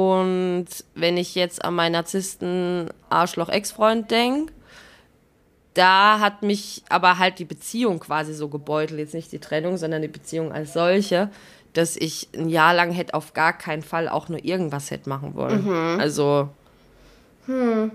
Und wenn ich jetzt an meinen Narzissten-Arschloch-Ex-Freund denke, da hat mich aber halt die Beziehung quasi so gebeutelt, jetzt nicht die Trennung, sondern die Beziehung als solche, dass ich ein Jahr lang hätte auf gar keinen Fall auch nur irgendwas hätte machen wollen. Mhm. Also, hm.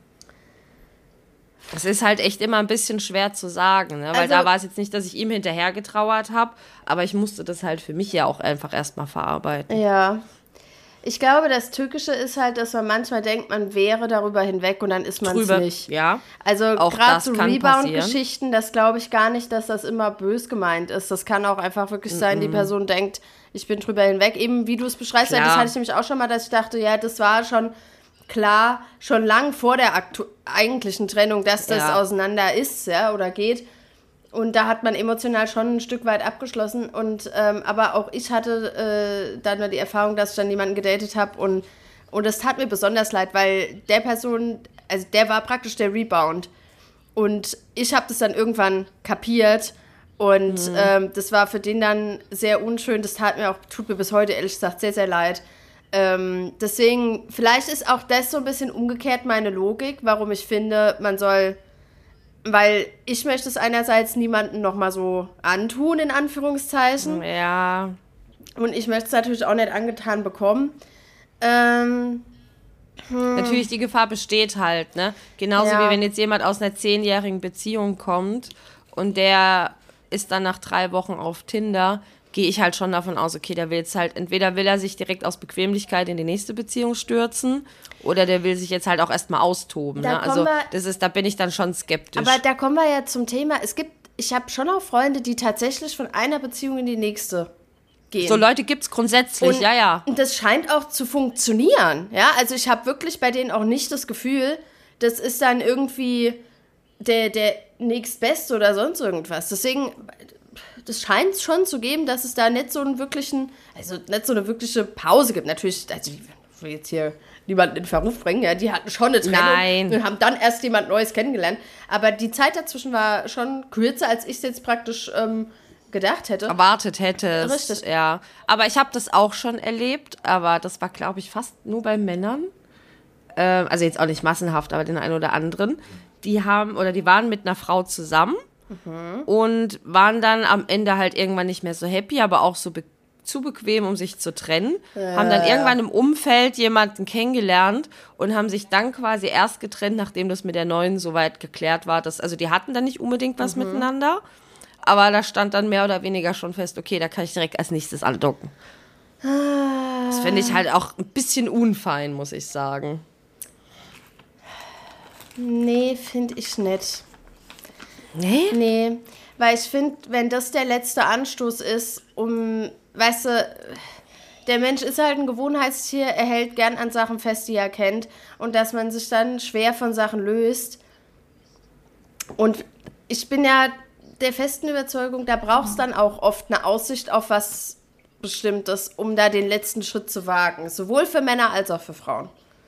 Es ist halt echt immer ein bisschen schwer zu sagen, ne? Weil also, da war es jetzt nicht, dass ich ihm hinterher getrauert habe, aber ich musste das halt für mich ja auch einfach erstmal verarbeiten. Ja. Ich glaube, das Tückische ist halt, dass man manchmal denkt, man wäre darüber hinweg und dann ist man es nicht. Ja. Also gerade so Rebound-Geschichten, das glaube ich gar nicht, dass das immer bös gemeint ist. Das kann auch einfach wirklich sein, mm-mm. die Person denkt, ich bin drüber hinweg. Eben wie du es beschreibst, das hatte ich nämlich auch schon mal, dass ich dachte, ja, das war schon klar, schon lang vor der aktu- eigentlichen Trennung, dass das ja. auseinander ist, ja, oder geht. Und da hat man emotional schon ein Stück weit abgeschlossen. Und ähm, aber auch ich hatte äh, dann nur die Erfahrung, dass ich dann jemanden gedatet habe. Und, und das tat mir besonders leid, weil der Person, also der war praktisch der Rebound. Und ich habe das dann irgendwann kapiert. Und mhm. ähm, das war für den dann sehr unschön. Das tat mir auch, tut mir bis heute ehrlich gesagt sehr, sehr leid. Ähm, deswegen, vielleicht ist auch das so ein bisschen umgekehrt meine Logik, warum ich finde, man soll... Weil ich möchte es einerseits niemandem nochmal so antun, in Anführungszeichen. Ja. Und ich möchte es natürlich auch nicht angetan bekommen. Ähm, hm. Natürlich, die Gefahr besteht halt, ne? Genauso ja. wie wenn jetzt jemand aus einer zehnjährigen Beziehung kommt und der ist dann nach drei Wochen auf Tinder, gehe ich halt schon davon aus, okay, der will jetzt halt, entweder will er sich direkt aus Bequemlichkeit in die nächste Beziehung stürzen oder der will sich jetzt halt auch erstmal austoben. Ne? Also das ist, da bin ich dann schon skeptisch. Aber da kommen wir ja zum Thema, es gibt, ich habe schon auch Freunde, die tatsächlich von einer Beziehung in die nächste gehen. So Leute gibt's grundsätzlich, und, ja, ja. Und das scheint auch zu funktionieren, ja, also ich habe wirklich bei denen auch nicht das Gefühl, das ist dann irgendwie der, der nächstbeste oder sonst irgendwas. Deswegen... Das scheint es schon zu geben, dass es da nicht so einen wirklichen, also nicht so eine wirkliche Pause gibt. Natürlich, also ich will jetzt hier niemanden in Verruf bringen, ja, die hatten schon eine Trennung Nein. und haben dann erst jemand Neues kennengelernt. Aber die Zeit dazwischen war schon kürzer, als ich es jetzt praktisch ähm, gedacht hätte. Erwartet hätte. Richtig. Ja. Aber ich habe das auch schon erlebt, aber das war, glaube ich, fast nur bei Männern. Ähm, also jetzt auch nicht massenhaft, aber den einen oder anderen. Die haben, oder die waren mit einer Frau zusammen. Mhm. Und waren dann am Ende halt irgendwann nicht mehr so happy, aber auch so be- zu bequem, um sich zu trennen. Äh. Haben dann irgendwann im Umfeld jemanden kennengelernt und haben sich dann quasi erst getrennt, nachdem das mit der Neuen soweit geklärt war. Dass, also die hatten dann nicht unbedingt was mhm. miteinander, aber da stand dann mehr oder weniger schon fest, okay, da kann ich direkt als nächstes andocken. Ah. Das finde ich halt auch ein bisschen unfein, muss ich sagen. Nee, finde ich nicht. Nee? Nee, weil ich finde, wenn das der letzte Anstoß ist, um, weißt du, der Mensch ist halt ein Gewohnheitstier, er hält gern an Sachen fest, die er kennt und dass man sich dann schwer von Sachen löst. Und ich bin ja der festen Überzeugung, da braucht es dann auch oft eine Aussicht auf was Bestimmtes, um da den letzten Schritt zu wagen. Sowohl für Männer als auch für Frauen.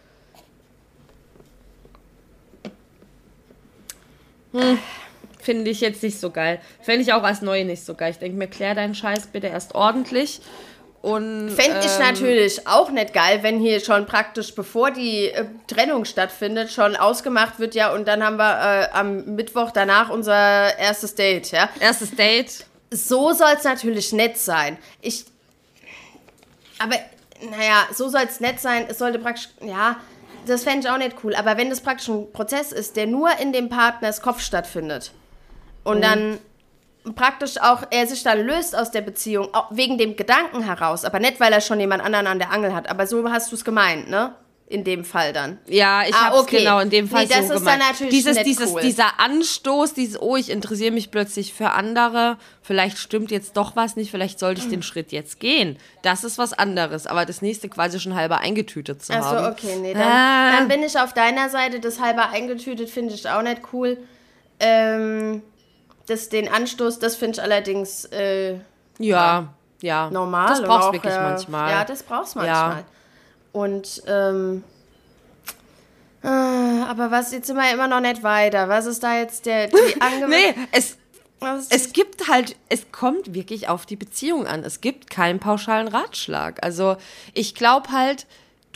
Hm. Finde ich jetzt nicht so geil. Fände ich auch als Neue nicht so geil. Ich denke mir, klär deinen Scheiß bitte erst ordentlich. Und Fände ich ähm, natürlich auch nicht geil, wenn hier schon praktisch, bevor die äh, Trennung stattfindet, schon ausgemacht wird, ja, und dann haben wir äh, am Mittwoch danach unser erstes Date, ja. Erstes Date. So soll es natürlich nett sein. Ich, aber, naja, so soll es nett sein. Es sollte praktisch, ja... Das fände ich auch nicht cool. Aber wenn das praktisch ein Prozess ist, der nur in dem Partners Kopf stattfindet und mhm. dann praktisch auch er sich dann löst aus der Beziehung, auch wegen dem Gedanken heraus, aber nicht, weil er schon jemand anderen an der Angel hat. Aber so hast du es gemeint, ne? In dem Fall dann. Ja, ich ah, habe es okay. genau in dem Fall nee, das so ist gemeint. Dann natürlich dieses, nicht dieses, cool. Dieser Anstoß, dieses, oh, ich interessiere mich plötzlich für andere, vielleicht stimmt jetzt doch was nicht, vielleicht sollte ich den Schritt jetzt gehen. Das ist was anderes, aber das nächste quasi schon halber eingetütet zu Ach so, haben. okay, nee, dann, ah. dann bin ich auf deiner Seite, das halber eingetütet finde ich auch nicht cool. Ähm, das, den Anstoß, das finde ich allerdings äh, ja, ja, normal. Das brauchst du wirklich äh, manchmal. Ja, das brauchst du manchmal. Ja. Und, ähm, äh, aber was, jetzt sind wir immer noch nicht weiter. Was ist da jetzt der, die Ange- Nee, es, es gibt halt, es kommt wirklich auf die Beziehung an. Es gibt keinen pauschalen Ratschlag. Also, ich glaube halt,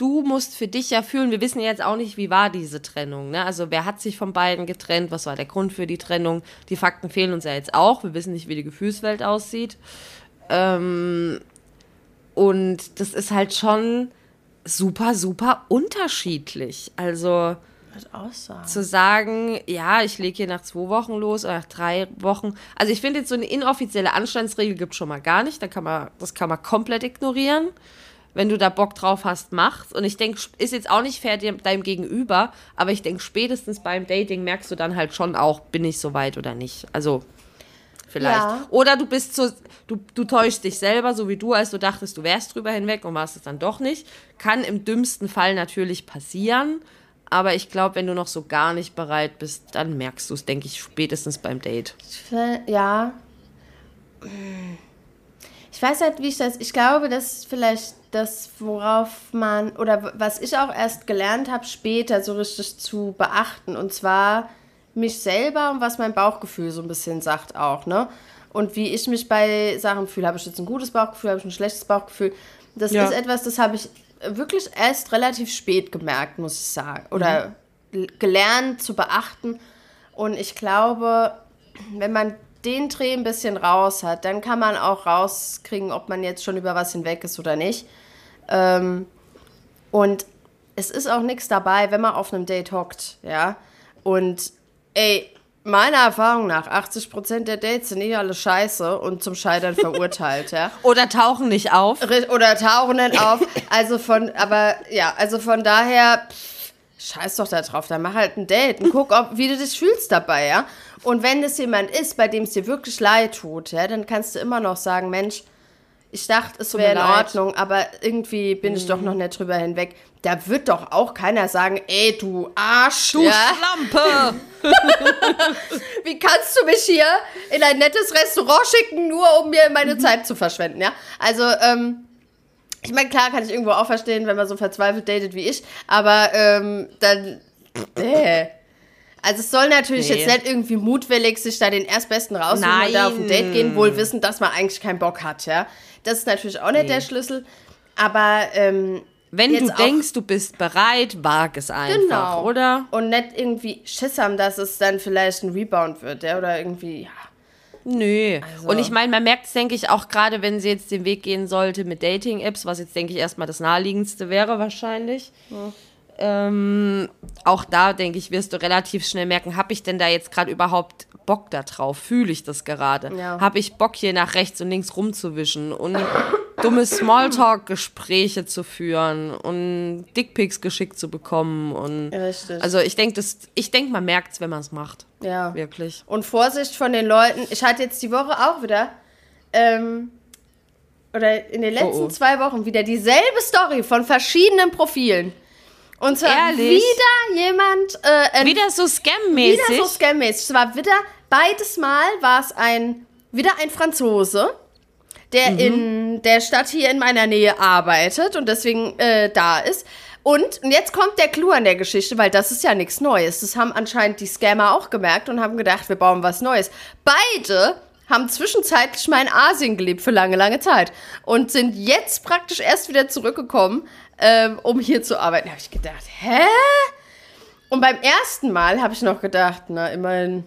du musst für dich ja fühlen, wir wissen ja jetzt auch nicht, wie war diese Trennung, ne? Also wer hat sich von beiden getrennt, was war der Grund für die Trennung, die Fakten fehlen uns ja jetzt auch, wir wissen nicht, wie die Gefühlswelt aussieht. Ähm, und das ist halt schon super, super unterschiedlich. Also zu sagen, ja, ich lege hier nach zwei Wochen los oder nach drei Wochen. Also ich finde jetzt so eine inoffizielle Anstandsregel gibt es schon mal gar nicht. Da kann man, das kann man komplett ignorieren. Wenn du da Bock drauf hast, mach's. Und ich denke, ist jetzt auch nicht fair deinem Gegenüber, aber ich denke, spätestens beim Dating merkst du dann halt schon auch, bin ich so weit oder nicht. Also vielleicht. Ja. Oder du bist so, du, du täuschst dich selber, so wie du, als du dachtest, du wärst drüber hinweg und warst es dann doch nicht. Kann im dümmsten Fall natürlich passieren. Aber ich glaube, wenn du noch so gar nicht bereit bist, dann merkst du es, denke ich, spätestens beim Date. Ja. Ich weiß halt, wie ich das... Ich glaube, dass vielleicht das, worauf man... Oder was ich auch erst gelernt habe, später so richtig zu beachten. Und zwar mich selber und was mein Bauchgefühl so ein bisschen sagt auch, ne? Und wie ich mich bei Sachen fühle. Habe ich jetzt ein gutes Bauchgefühl, habe ich ein schlechtes Bauchgefühl? Das ja. ist etwas, das habe ich... wirklich erst relativ spät gemerkt, muss ich sagen. Oder mhm. gelernt zu beachten. Und ich glaube, wenn man den Dreh ein bisschen raus hat, dann kann man auch rauskriegen, ob man jetzt schon über was hinweg ist oder nicht. Ähm, und es ist auch nichts dabei, wenn man auf einem Date hockt, ja. Und ey, meiner Erfahrung nach, achtzig Prozent der Dates sind eh alle scheiße und zum Scheitern verurteilt, ja. Oder tauchen nicht auf. Oder tauchen nicht auf. Also von, aber ja, also von daher, pff, scheiß doch da drauf, dann mach halt ein Date und guck, ob, wie du dich fühlst dabei, ja. Und wenn es jemand ist, bei dem es dir wirklich leid tut, ja, dann kannst du immer noch sagen, Mensch, ich dachte, es wäre in Ordnung, aber irgendwie bin mhm. ich doch noch nicht drüber hinweg. Da wird doch auch keiner sagen, ey, du Arsch. Du ja? Schlampe. Wie kannst du mich hier in ein nettes Restaurant schicken, nur um mir meine mhm. Zeit zu verschwenden, ja? Also, ähm, ich meine, klar kann ich irgendwo auch verstehen, wenn man so verzweifelt datet wie ich, aber ähm, dann, äh. Also es soll natürlich nee. jetzt nicht irgendwie mutwillig sich da den Erstbesten raussuchen Nein. und da auf ein Date gehen, wohl wissen, dass man eigentlich keinen Bock hat, ja? Das ist natürlich auch nicht nee. der Schlüssel, aber ähm, wenn du denkst, du bist bereit, wag es einfach, genau. oder? Und nicht irgendwie Schiss haben, dass es dann vielleicht ein Rebound wird, ja, oder irgendwie, ja. Nö. Also. Und ich meine, man merkt es, denke ich, auch gerade, wenn sie jetzt den Weg gehen sollte mit Dating-Apps, was jetzt, denke ich, erstmal das Naheliegendste wäre wahrscheinlich. Ja. Ähm, auch da, denke ich, wirst du relativ schnell merken, habe ich denn da jetzt gerade überhaupt Bock da drauf? Fühle ich das gerade? Ja. Habe ich Bock, hier nach rechts und links rumzuwischen und dumme Smalltalk-Gespräche zu führen und Dickpics geschickt zu bekommen? Und Richtig. Also ich denke, ich denk, man merkt es, wenn man es macht. Ja. Wirklich. Und Vorsicht von den Leuten. Ich hatte jetzt die Woche auch wieder, ähm, oder in den letzten oh oh. zwei Wochen wieder dieselbe Story von verschiedenen Profilen. Und zwar Ehrlich? wieder jemand... Äh, ein, wieder so Scam-mäßig? Wieder so Scam-mäßig. Es war wieder, beides Mal war es ein, wieder ein Franzose, der mhm. in der Stadt hier in meiner Nähe arbeitet und deswegen äh, da ist. Und, und jetzt kommt der Clou an der Geschichte, weil das ist ja nichts Neues. Das haben anscheinend die Scammer auch gemerkt und haben gedacht, wir bauen was Neues. Beide haben zwischenzeitlich mal in Asien gelebt für lange, lange Zeit und sind jetzt praktisch erst wieder zurückgekommen, ähm, um hier zu arbeiten. Da habe ich gedacht, hä? Und beim ersten Mal habe ich noch gedacht, na, immerhin,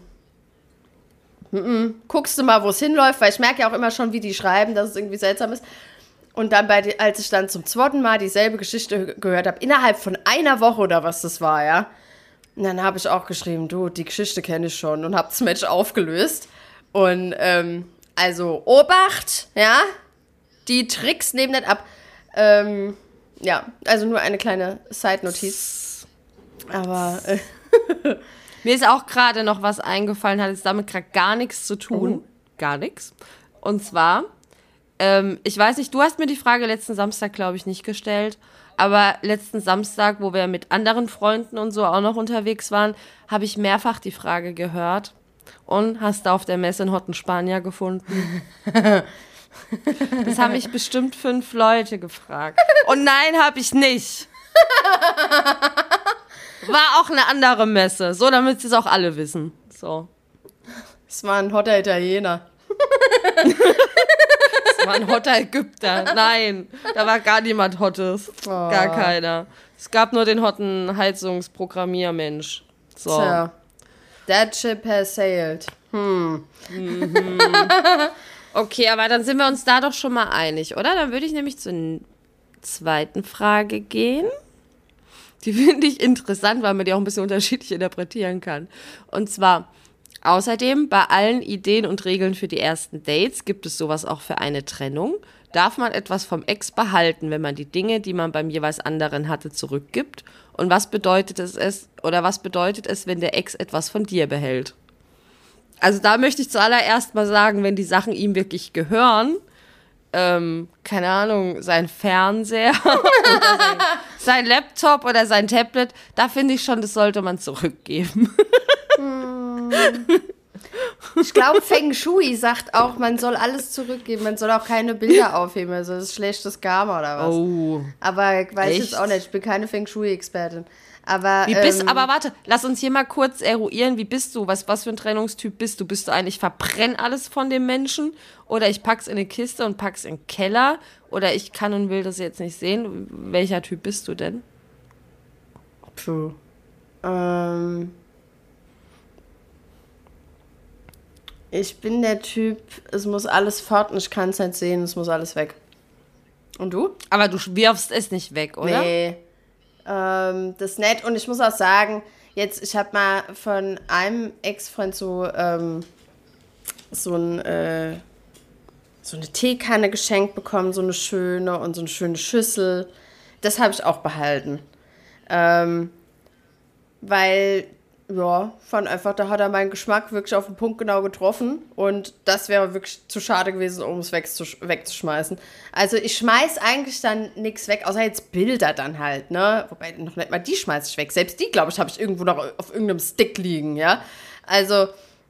m-m, guckst du mal, wo es hinläuft, weil ich merke ja auch immer schon, wie die schreiben, dass es irgendwie seltsam ist. Und dann, bei die, als ich dann zum zweiten Mal dieselbe Geschichte gehört habe, innerhalb von einer Woche oder was das war, ja, und dann habe ich auch geschrieben, du, die Geschichte kenne ich schon und habe das Match aufgelöst. Und, ähm, also, Obacht, ja, die Tricks nehmen nicht ab. Ähm, ja, also nur eine kleine Side-Notiz. Aber, äh, mir ist auch gerade noch was eingefallen, hat jetzt damit gerade gar nichts zu tun. Oh. Gar nichts. Und zwar, ähm, ich weiß nicht, du hast mir die Frage letzten Samstag, glaube ich, nicht gestellt, aber letzten Samstag, wo wir mit anderen Freunden und so auch noch unterwegs waren, habe ich mehrfach die Frage gehört, und hast du auf der Messe einen Hotten Spanier gefunden? Das haben mich bestimmt fünf Leute gefragt. Und nein, habe ich nicht. War auch eine andere Messe. So, damit sie es auch alle wissen. So. Es war ein hotter Italiener. war ein hotter Ägypter. Nein, da war gar niemand Hottes. Oh. Gar keiner. Es gab nur den hotten Heizungsprogrammiermensch. So. Tja. That ship has sailed. Hm. Mhm. Okay, aber dann sind wir uns da doch schon mal einig, oder? Dann würde ich nämlich zur zweiten Frage gehen. Die finde ich interessant, weil man die auch ein bisschen unterschiedlich interpretieren kann. Und zwar, außerdem, bei allen Ideen und Regeln für die ersten Dates gibt es sowas auch für eine Trennung. Darf man etwas vom Ex behalten, wenn man die Dinge, die man beim jeweils anderen hatte, zurückgibt? Und was bedeutet es, es oder was bedeutet es, wenn der Ex etwas von dir behält? Also da möchte ich zuallererst mal sagen, wenn die Sachen ihm wirklich gehören, ähm, keine Ahnung, sein Fernseher oder sein, sein Laptop oder sein Tablet, da finde ich schon, das sollte man zurückgeben. Hm. Ich glaube, Feng Shui sagt auch, man soll alles zurückgeben, man soll auch keine Bilder aufheben, also das ist schlechtes Karma oder was. Oh. Aber ich weiß Echt? jetzt auch nicht, ich bin keine Feng Shui-Expertin. Aber, Wie bist, ähm, aber warte, lass uns hier mal kurz eruieren, wie bist du? Was, was für ein Trennungstyp bist du? Bist du ein, ich verbrenne alles von dem Menschen? Oder ich pack's in eine Kiste und pack's in den Keller? Oder ich kann und will das jetzt nicht sehen? Welcher Typ bist du denn? Puh. Ähm, ich bin der Typ, es muss alles fort und ich kann es nicht sehen, es muss alles weg. Und du? Aber du wirfst es nicht weg, oder? Nee. Ähm, das ist nett. Und ich muss auch sagen, jetzt, ich habe mal von einem Ex-Freund so, ähm, so, ein, äh, so eine Teekanne geschenkt bekommen, so eine schöne und so eine schöne Schüssel. Das habe ich auch behalten. Ähm, weil, ja, fand einfach, da hat er meinen Geschmack wirklich auf den Punkt genau getroffen und das wäre wirklich zu schade gewesen, um es wegzusch- wegzuschmeißen. Also ich schmeiß eigentlich dann nichts weg, außer jetzt Bilder dann halt, ne? Wobei, noch nicht mal die schmeiß ich weg. Selbst die, glaube ich, habe ich irgendwo noch auf irgendeinem Stick liegen, ja? Also,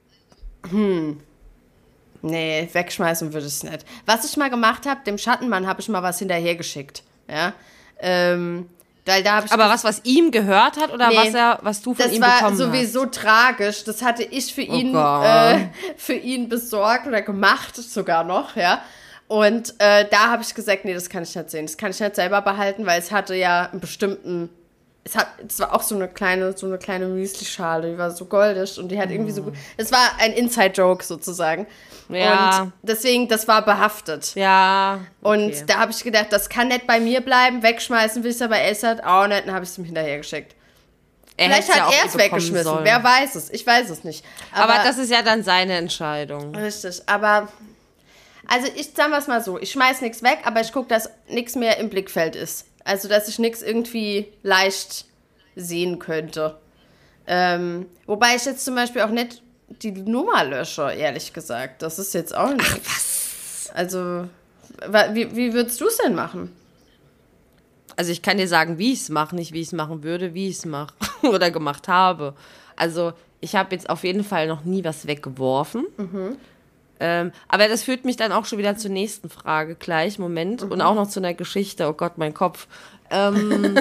hm, nee, wegschmeißen würde ich es nicht. Was ich mal gemacht habe, dem Schattenmann habe ich mal was hinterhergeschickt, ja? Ähm... Weil da hab ich Aber was, was ihm gehört hat oder Nee, was er, was du von ihm bekommen hast? Das war sowieso tragisch. Das hatte ich für ihn, Gott. äh, für ihn besorgt oder gemacht sogar noch, ja. Und äh, da habe ich gesagt, nee, das kann ich nicht sehen. Das kann ich nicht selber behalten, weil es hatte ja einen bestimmten, es hat, es war auch so eine kleine, so eine kleine Müsli-Schale, die war so goldig und die hat irgendwie so gut, es war ein Inside-Joke sozusagen. Ja. Und deswegen, das war behaftet. Ja. Okay. Und da habe ich gedacht, das kann nicht bei mir bleiben, wegschmeißen will ich es aber er sagt auch nicht, dann habe ich es ihm hinterhergeschickt. Er Vielleicht hätt's ja hat auch er es bekommen weggeschmissen, sollen. wer weiß es, ich weiß es nicht. Aber, aber das ist ja dann seine Entscheidung. Richtig, aber, also ich sagen wir es mal so, ich schmeiß nichts weg, aber ich gucke, dass nichts mehr im Blickfeld ist. Also, dass ich nichts irgendwie leicht sehen könnte. Ähm, wobei ich jetzt zum Beispiel auch nicht die Nummer lösche, ehrlich gesagt. Das ist jetzt auch nicht. Ach, was? Also, wie, wie würdest du es denn machen? Also ich kann dir sagen, wie ich es mache, nicht wie ich es machen würde, wie ich es mache oder gemacht habe. Also ich habe jetzt auf jeden Fall noch nie was weggeworfen. Mhm. Ähm, aber das führt mich dann auch schon wieder zur nächsten Frage gleich, Moment. Mhm. Und auch noch zu einer Geschichte, oh Gott, mein Kopf. Ähm,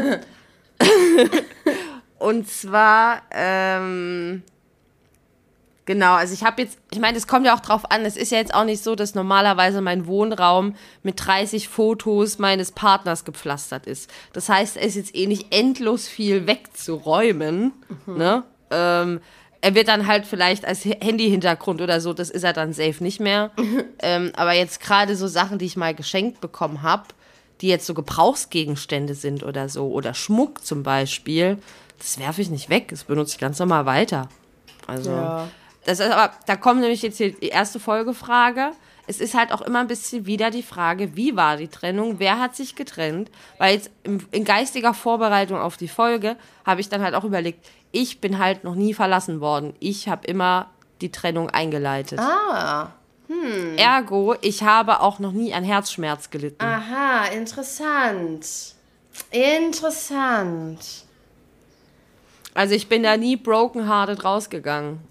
und zwar... Ähm, Genau, also ich habe jetzt, ich meine, es kommt ja auch drauf an, es ist ja jetzt auch nicht so, dass normalerweise mein Wohnraum mit dreißig Fotos meines Partners gepflastert ist. Das heißt, es ist jetzt eh nicht endlos viel wegzuräumen, mhm. ne? Ähm, er wird dann halt vielleicht als Handy-Hintergrund oder so, das ist er dann safe nicht mehr. ähm, aber jetzt gerade so Sachen, die ich mal geschenkt bekommen habe, die jetzt so Gebrauchsgegenstände sind oder so, oder Schmuck zum Beispiel, das werfe ich nicht weg, das benutze ich ganz normal weiter. Also... Ja. Das ist aber, da kommt nämlich jetzt hier die erste Folgefrage. Es ist halt auch immer ein bisschen wieder die Frage, wie war die Trennung, wer hat sich getrennt? Weil jetzt in, in geistiger Vorbereitung auf die Folge habe ich dann halt auch überlegt, ich bin halt noch nie verlassen worden. Ich habe immer die Trennung eingeleitet. Ah, hm. Ergo, ich habe auch noch nie an Herzschmerz gelitten. Aha, interessant. Interessant. Also ich bin da nie broken-hearted rausgegangen.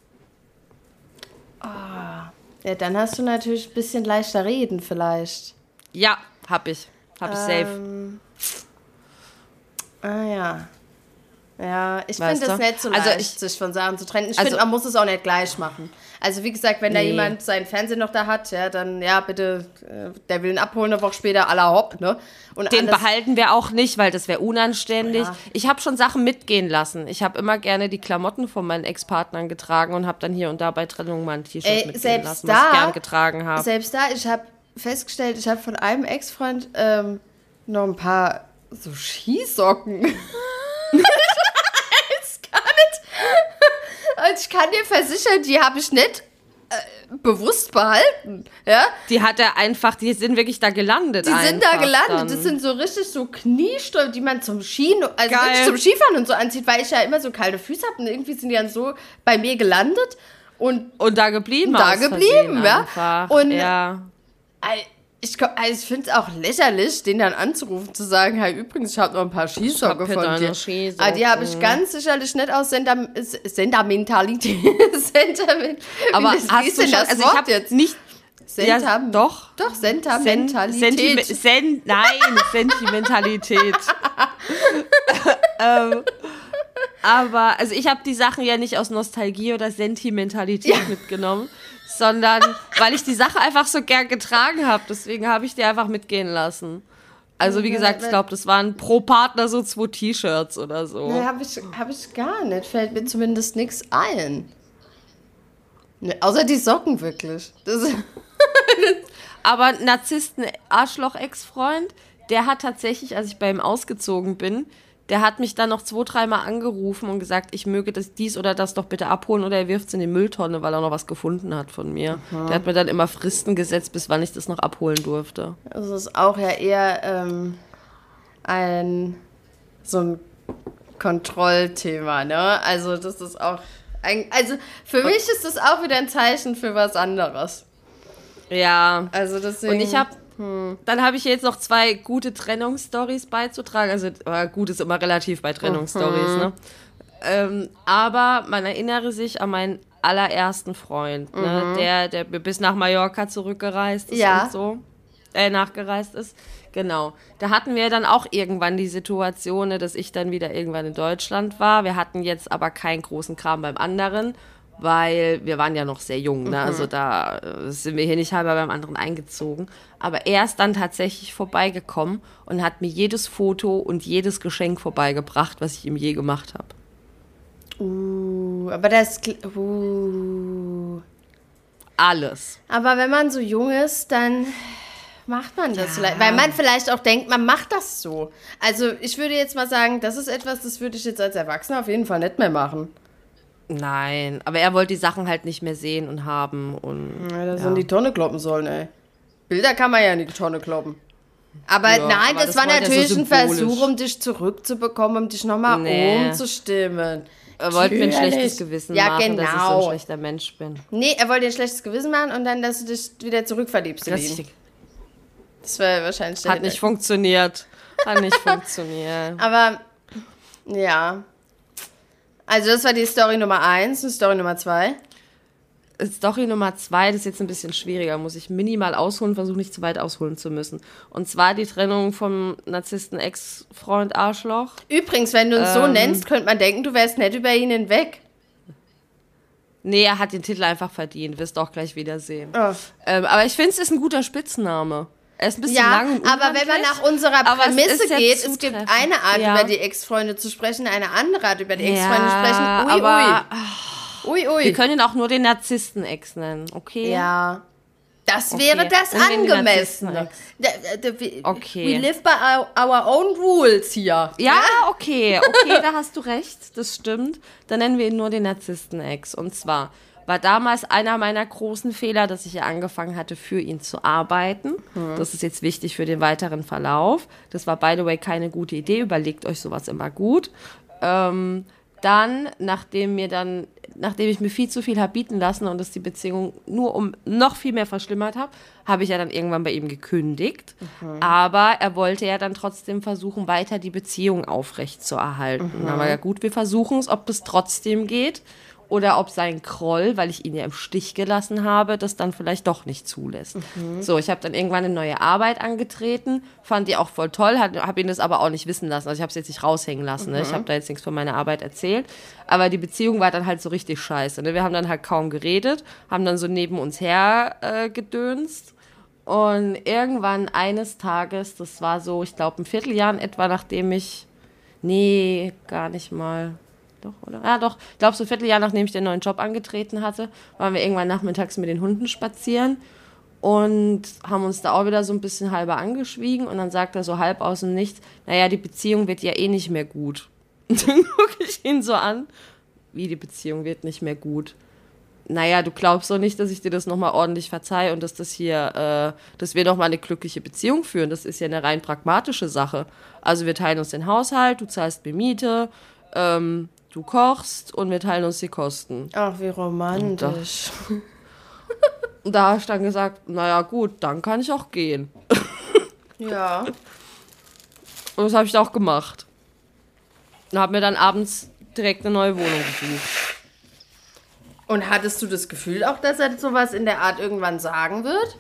Ah, ja, dann hast du natürlich ein bisschen leichter reden vielleicht. Ja, hab ich. Hab ich ähm, safe. Ah, ja. Ah ja. Ja, ich Weißt finde es du? nicht so Also leicht, ich- sich von Sachen zu trennen. Ich Also- finde, man muss es auch nicht gleich machen. Also wie gesagt, wenn da Nee. jemand seinen Fernseher noch da hat, ja, dann ja, bitte, äh, der will ihn abholen, eine Woche später, à la hopp, ne? Und Den alles, behalten wir auch nicht, weil das wäre unanständig. Ja. Ich habe schon Sachen mitgehen lassen. Ich habe immer gerne die Klamotten von meinen Ex-Partnern getragen und habe dann hier und da bei Trennung mal ein T-Shirt Ey, mitgehen selbst lassen, da- was ich gern getragen habe. Selbst da, ich habe festgestellt, ich habe von einem Ex-Freund ähm, noch ein paar so Skisocken. ich weiß gar nicht. Und ich kann dir versichern, die habe ich nicht äh, bewusst behalten. Ja? Die hat er einfach, die sind wirklich da gelandet. Die sind da einfach gelandet. dann. Das sind so richtig so Kniestrümpfe, die man zum Skien, also Geil. wirklich zum Skifahren und so anzieht, weil ich ja immer so kalte Füße habe und irgendwie sind die dann so bei mir gelandet und Und da geblieben. Da aus geblieben, Versehen ja. Einfach. Und- ja. Ey, Ich, komm- also ich finde es auch lächerlich, den dann anzurufen, zu sagen, hey, übrigens, ich habe noch ein paar Skisocken hab hier von deine dir. Skisocken. Aber die habe ich ganz sicherlich nicht aus Sender, S- Sentimentalität. Sentiment, Aber wie hast liest du denn schon, das also ich Wort habe jetzt? nicht, ja, Sentam- doch. Doch, Sen, Sentimentalität. Sentime- Sen, nein, Sentimentalität. ähm, aber, also ich habe die Sachen ja nicht aus Nostalgie oder Sentimentalität Ja. mitgenommen, sondern weil ich die Sache einfach so gern getragen habe. Deswegen habe ich die einfach mitgehen lassen. Also wie gesagt, ich glaube, das waren pro Partner so zwei T-Shirts oder so. Nee, habe ich, hab ich gar nicht. Fällt mir zumindest nichts ein. Nee, außer die Socken wirklich. Das, Aber Narzissten, Arschloch, Ex-Freund, der hat tatsächlich, als ich bei ihm ausgezogen bin, der hat mich dann noch zwei, dreimal angerufen und gesagt, ich möge das dies oder das doch bitte abholen oder er wirft es in die Mülltonne, weil er noch was gefunden hat von mir. Der hat mir dann immer Fristen gesetzt, bis wann ich das noch abholen durfte. das ist auch ja eher ähm, ein so ein Kontrollthema, ne? Also das ist auch ein, also für mich ist das auch wieder ein Zeichen für was anderes. Ja, Also deswegen. und ich habe, dann habe ich jetzt noch zwei gute Trennungsstories beizutragen. Also äh, gut ist immer relativ bei Trennungsstories, ne? Ähm, aber man erinnere sich an meinen allerersten Freund, ne? der, der bis nach Mallorca zurückgereist ist Ja. und so, äh, nachgereist ist. Genau. Da hatten wir dann auch irgendwann die Situation, ne, dass ich dann wieder irgendwann in Deutschland war. Wir hatten jetzt aber keinen großen Kram beim anderen, weil wir waren ja noch sehr jung, ne? Also da äh, sind wir hier nicht halber beim anderen eingezogen. Aber er ist dann tatsächlich vorbeigekommen und hat mir jedes Foto und jedes Geschenk vorbeigebracht, was ich ihm je gemacht habe. Uh, aber das. kl- Uh. Alles. Aber wenn man so jung ist, dann macht man das vielleicht. Weil man vielleicht auch denkt, man macht das so. Also ich würde jetzt mal sagen, das ist etwas, das würde ich jetzt als Erwachsener auf jeden Fall nicht mehr machen. Nein, aber er wollte die Sachen halt nicht mehr sehen und haben und Ja, das ja. in die Tonne kloppen sollen, ey. Bilder kann man ja in die Tonne kloppen. Aber Ja, nein, aber das, das war wollte er so natürlich ein symbolisch. Versuch, um dich zurückzubekommen, um dich nochmal Nee. umzustimmen. Er wollte mir ein Natürlich. schlechtes Gewissen Ja, machen, dass ich so ein genau. schlechter Mensch bin. Nee, er wollte dir ein schlechtes Gewissen machen und dann, dass du dich wieder zurückverliebst in ihn. Richtig. Das wäre wahrscheinlich der Hat nicht funktioniert. Hat nicht funktioniert. Aber, ja. Also das war die Story Nummer eins und Story Nummer zwei. Story Nummer zwei, das ist jetzt ein bisschen schwieriger, muss ich minimal ausholen, versuche nicht zu weit ausholen zu müssen. Und zwar die Trennung vom Narzissten-Ex-Freund Arschloch. Übrigens, wenn du uns so Ähm. nennst, könnte man denken, du wärst nicht über ihn hinweg. Nee, er hat den Titel einfach verdient, wirst du auch gleich wieder sehen. Oh. Ähm, aber ich finde, es ist ein guter Spitzname. Er ist ein bisschen Ja, lang und aber wenn man unhandlich, nach unserer aber es Prämisse ist ja geht, es gibt zutreffend. eine Art, Ja. über die Ex-Freunde zu sprechen, eine andere Art, über die Ja, Ex-Freunde zu sprechen. Ui, aber ui. Ui, ui. wir können ihn auch nur den Narzissten-Ex nennen, okay? Ja. Das Okay. wäre das Und den Angemessene. Narzissten-Ex. Da- da- we- Okay. We live by our, our own rules hier. Ja, okay, okay, da hast du recht, das stimmt. Dann nennen wir ihn nur den Narzissten-Ex. Und zwar war damals einer meiner großen Fehler, dass ich ja angefangen hatte, für ihn zu arbeiten. Das ist jetzt wichtig für den weiteren Verlauf. Das war, by the way, keine gute Idee. Überlegt euch sowas immer gut. Ähm, dann, nachdem mir dann, nachdem ich mir viel zu viel habe bieten lassen und es die Beziehung nur um noch viel mehr verschlimmert habe, habe ich ja dann irgendwann bei ihm gekündigt. Aber er wollte ja dann trotzdem versuchen, weiter die Beziehung aufrechtzuerhalten. Aber ja gut, wir versuchen es, ob das trotzdem geht. oder ob sein Groll, weil ich ihn ja im Stich gelassen habe, das dann vielleicht doch nicht zulässt. Mhm. So, ich habe dann irgendwann eine neue Arbeit angetreten, fand die auch voll toll, habe ihn das aber auch nicht wissen lassen. Also ich habe es jetzt nicht raushängen lassen, mhm. ne? Ich habe da jetzt nichts von meiner Arbeit erzählt. Aber die Beziehung war dann halt so richtig scheiße. Ne? Wir haben dann halt kaum geredet, haben dann so neben uns her äh, gedönst. Und irgendwann eines Tages, das war so, ich glaube, ein Vierteljahr in etwa, nachdem ich, nee, gar nicht mal, doch, oder? Ja, doch, ich glaube, so ein Vierteljahr, nachdem ich den neuen Job angetreten hatte, waren wir irgendwann nachmittags mit den Hunden spazieren und haben uns da auch wieder so ein bisschen halber angeschwiegen und dann sagt er so halb aus dem Nichts, naja, die Beziehung wird ja eh nicht mehr gut. Und dann gucke ich ihn so an, wie die Beziehung wird nicht mehr gut. Naja, du glaubst doch nicht, dass ich dir das nochmal ordentlich verzeihe und dass das hier, äh, dass wir nochmal eine glückliche Beziehung führen. Das ist ja eine rein pragmatische Sache. Also wir teilen uns den Haushalt, du zahlst mir Miete, ähm, du kochst und wir teilen uns die Kosten. Ach, wie romantisch. Und da, da habe ich dann gesagt, naja gut, dann kann ich auch gehen. Ja. Und das habe ich auch gemacht. Und habe mir dann abends direkt eine neue Wohnung gesucht. Und hattest du das Gefühl auch, dass er sowas in der Art irgendwann sagen wird?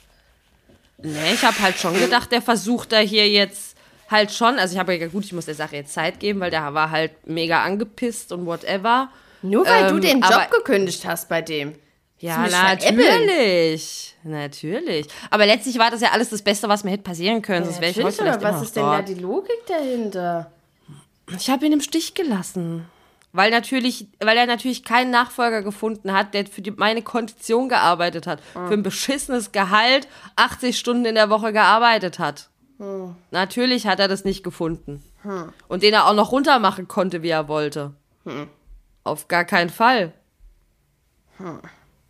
Nee, ich habe halt schon gedacht, der versucht da hier jetzt halt schon, also ich habe ja gut, ich muss der Sache jetzt Zeit geben, weil der war halt mega angepisst und whatever. Nur weil ähm, du den Job aber, gekündigt hast bei dem. Ja, natürlich. Natürlich. Aber letztlich war das ja alles das Beste, was mir hätte passieren können. Ja, sonst wäre ich heute vielleicht was immer ist denn dort. da die Logik dahinter? Ich habe ihn im Stich gelassen. Weil natürlich, weil er natürlich keinen Nachfolger gefunden hat, der für die, meine Kondition gearbeitet hat. Mhm. Für ein beschissenes Gehalt achtzig Stunden in der Woche gearbeitet hat. Mhm. Natürlich hat er das nicht gefunden. Mhm. Und den er auch noch runtermachen konnte, wie er wollte. Mhm. Auf gar keinen Fall. Mhm.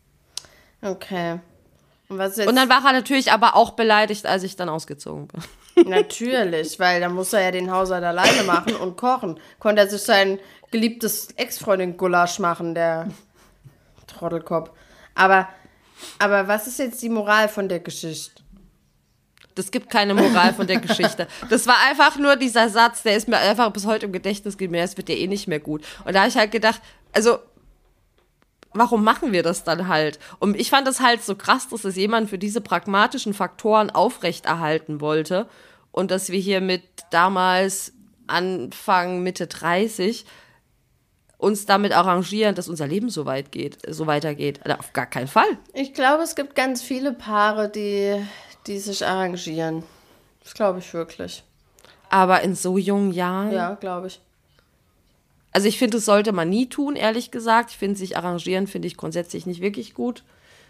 Okay. Und, was jetzt? Und dann war er natürlich aber auch beleidigt, als ich dann ausgezogen bin. Natürlich, weil dann muss er ja den Haushalt alleine machen und kochen. Konnte er sich sein geliebtes Ex-Freundin-Gulasch machen, der Trottelkopf. Aber, aber was ist jetzt die Moral von der Geschichte? Das gibt keine Moral von der Geschichte. Das war einfach nur dieser Satz, der ist mir einfach bis heute im Gedächtnis geblieben, es wird ja eh nicht mehr gut. Und da habe ich halt gedacht, also warum machen wir das dann halt? Und ich fand das halt so krass, dass es jemand für diese pragmatischen Faktoren aufrechterhalten wollte und dass wir hier mit damals Anfang, Mitte dreißig uns damit arrangieren, dass unser Leben so weit geht, so weitergeht. Also auf gar keinen Fall. Ich glaube, es gibt ganz viele Paare, die, die sich arrangieren. Das glaube ich wirklich. Aber in so jungen Jahren? Ja, glaube ich. Also ich finde, das sollte man nie tun, ehrlich gesagt. Ich finde, sich arrangieren finde ich grundsätzlich nicht wirklich gut.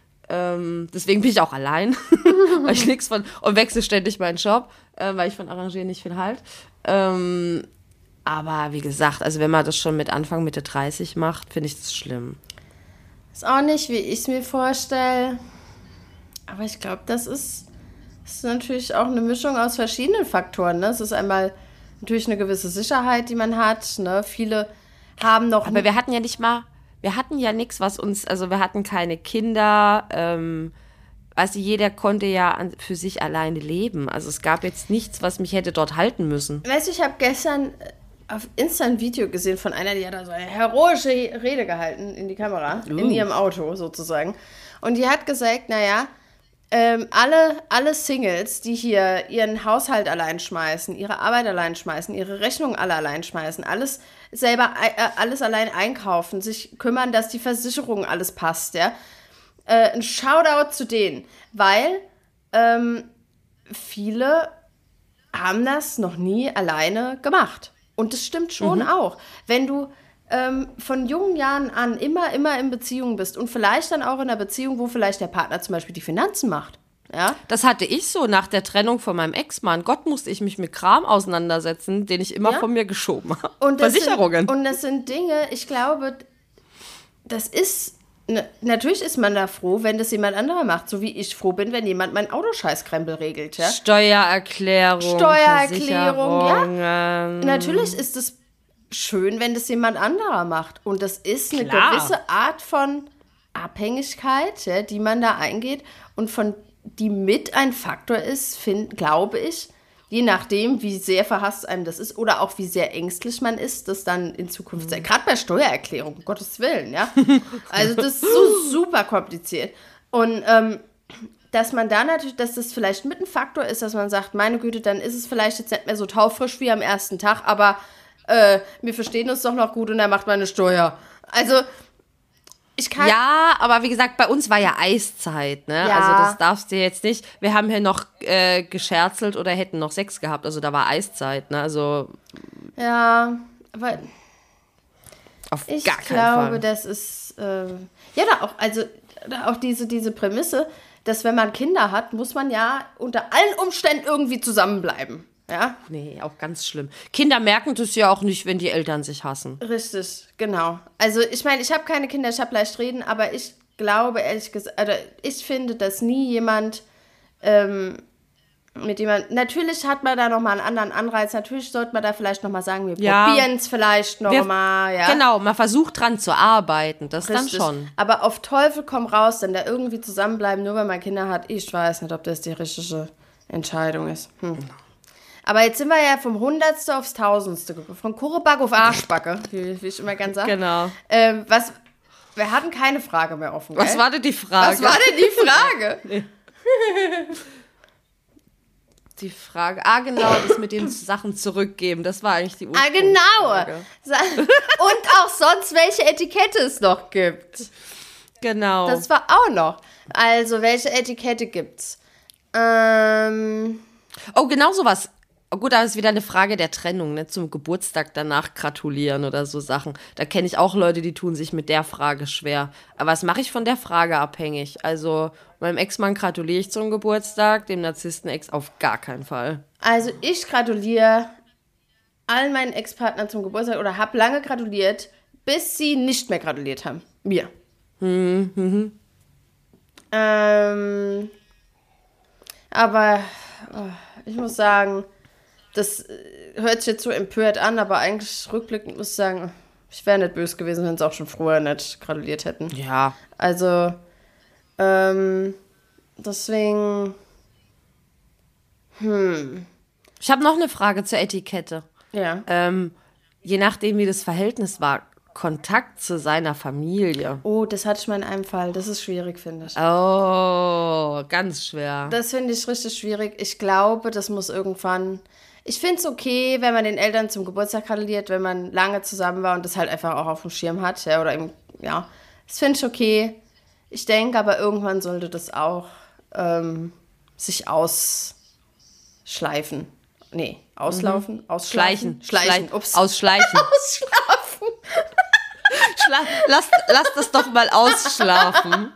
Ähm, deswegen bin ich auch allein, weil ich nichts von, und wechsle ständig meinen Job, äh, weil ich von Arrangieren nicht viel halt. Ähm, aber wie gesagt, also wenn man das schon mit Anfang, Mitte dreißig macht, finde ich das schlimm. Ist auch nicht, wie ich es mir vorstelle. Aber ich glaube, das ist, ist natürlich auch eine Mischung aus verschiedenen Faktoren. Ne? Es ist einmal natürlich eine gewisse Sicherheit, die man hat. Ne? Viele haben noch... Aber wir hatten ja nicht mal... Wir hatten ja nichts, was uns, also wir hatten keine Kinder, ähm, weißt du, jeder konnte ja an, für sich alleine leben. Also es gab jetzt nichts, was mich hätte dort halten müssen. Weißt du, ich habe gestern auf Insta ein Video gesehen von einer, die hat da so eine heroische Rede gehalten in die Kamera, uh. in ihrem Auto sozusagen. Und die hat gesagt, naja, ähm, alle, alle Singles, die hier ihren Haushalt allein schmeißen, ihre Arbeit allein schmeißen, ihre Rechnungen alle allein schmeißen, alles selber äh, alles allein einkaufen, sich kümmern, dass die Versicherung alles passt, ja. Äh, ein Shoutout zu denen, weil ähm, viele haben das noch nie alleine gemacht. Und das stimmt schon mhm. auch. Wenn du ähm, von jungen Jahren an immer, immer in Beziehung bist und vielleicht dann auch in einer Beziehung, wo vielleicht der Partner zum Beispiel die Finanzen macht. Ja? Das hatte ich so nach der Trennung von meinem Ex-Mann. Gott, musste ich mich mit Kram auseinandersetzen, den ich immer ja? von mir geschoben habe. Und Versicherungen. Sind, und das sind Dinge, ich glaube, das ist, ne, natürlich ist man da froh, wenn das jemand anderer macht, so wie ich froh bin, wenn jemand meinen Autoscheißkrempel regelt. Ja? Steuererklärung, Steuererklärung, ja. Natürlich ist es schön, wenn das jemand anderer macht. Und das ist eine Klar. gewisse Art von Abhängigkeit, ja, die man da eingeht und von die mit ein Faktor ist, find, glaube ich, je nachdem, wie sehr verhasst einem das ist oder auch wie sehr ängstlich man ist, das dann in Zukunft sein. Gerade bei Steuererklärung, um Gottes Willen, ja. Also das ist so super kompliziert. Und ähm, dass man da natürlich, dass das vielleicht mit ein Faktor ist, dass man sagt, meine Güte, dann ist es vielleicht jetzt nicht mehr so taufrisch wie am ersten Tag, aber äh, wir verstehen uns doch noch gut und er macht meine Steuer. Also ich kann... Ja, aber wie gesagt, bei uns war ja Eiszeit, ne? Ja. Also das darfst du jetzt nicht. Wir haben hier noch äh, gescherzelt oder hätten noch Sex gehabt. Also da war Eiszeit, ne? Also Ja, aber auf ich gar keinen glaube, Fall. das ist... Äh, ja, da auch, also da auch diese, diese Prämisse, dass wenn man Kinder hat, muss man ja unter allen Umständen irgendwie zusammenbleiben. Ja? Nee, auch ganz schlimm. Kinder merken das ja auch nicht, wenn die Eltern sich hassen. Richtig, genau. Also ich meine, ich habe keine Kinder, ich habe leicht reden, aber ich glaube ehrlich gesagt, also ich finde, dass nie jemand ähm, mit jemand, natürlich hat man da nochmal einen anderen Anreiz, natürlich sollte man da vielleicht nochmal sagen, wir Ja. probieren es vielleicht nochmal. Ja? Genau, man versucht dran zu arbeiten, das Richtig. dann schon. Aber auf Teufel komm raus, denn da irgendwie zusammenbleiben, nur weil man Kinder hat, ich weiß nicht, ob das die richtige Entscheidung ist. Hm. Aber jetzt sind wir ja vom Hundertste aufs Tausendste gekommen. Von Kureback auf Arschbacke, wie, wie ich immer gern sage. Genau. Ähm, was, wir hatten keine Frage mehr offen, gell? Was war denn die Frage? Was war denn die Frage? Die Frage, ah genau, das mit den Sachen zurückgeben, das war eigentlich die Ah, Ursprungsfrage. genau. Und auch sonst, welche Etikette es noch gibt. Genau. Das war auch noch. Also, welche Etikette gibt's? Ähm... Oh, genau sowas. Oh, gut, da ist wieder eine Frage der Trennung, ne? Zum Geburtstag danach gratulieren oder so Sachen. Da kenne ich auch Leute, die tun sich mit der Frage schwer. Aber was mache ich von der Frage abhängig? Also, meinem Ex-Mann gratuliere ich zum Geburtstag, dem Narzissten-Ex auf gar keinen Fall. Also ich gratuliere allen meinen Ex-Partnern zum Geburtstag oder habe lange gratuliert, bis sie nicht mehr gratuliert haben. Mir. Hm, hm, Ähm, aber oh, ich muss sagen, das äh, hört sich jetzt so empört an, aber eigentlich rückblickend muss ich sagen, ich wäre nicht böse gewesen, wenn sie auch schon früher nicht gratuliert hätten. Ja. Also, ähm, deswegen, hm, Ich habe noch eine Frage zur Etikette. ja. Ähm, je nachdem, wie das Verhältnis war, Kontakt zu seiner Familie. Oh, das hatte ich mal in einem Fall. Das ist schwierig, finde ich. Oh, ganz schwer. Das finde ich richtig schwierig. Ich glaube, das muss irgendwann... Ich finde es okay, wenn man den Eltern zum Geburtstag gratuliert, wenn man lange zusammen war und das halt einfach auch auf dem Schirm hat. Ja, oder eben, ja. Das finde ich okay. Ich denke aber, irgendwann sollte das auch ähm, sich ausschleifen. Nee, auslaufen? Ausschleichen? Schleichen. Schleichen. Ups. Ausschleichen. Ausschlafen. Schla lass, lass das doch mal ausschlafen.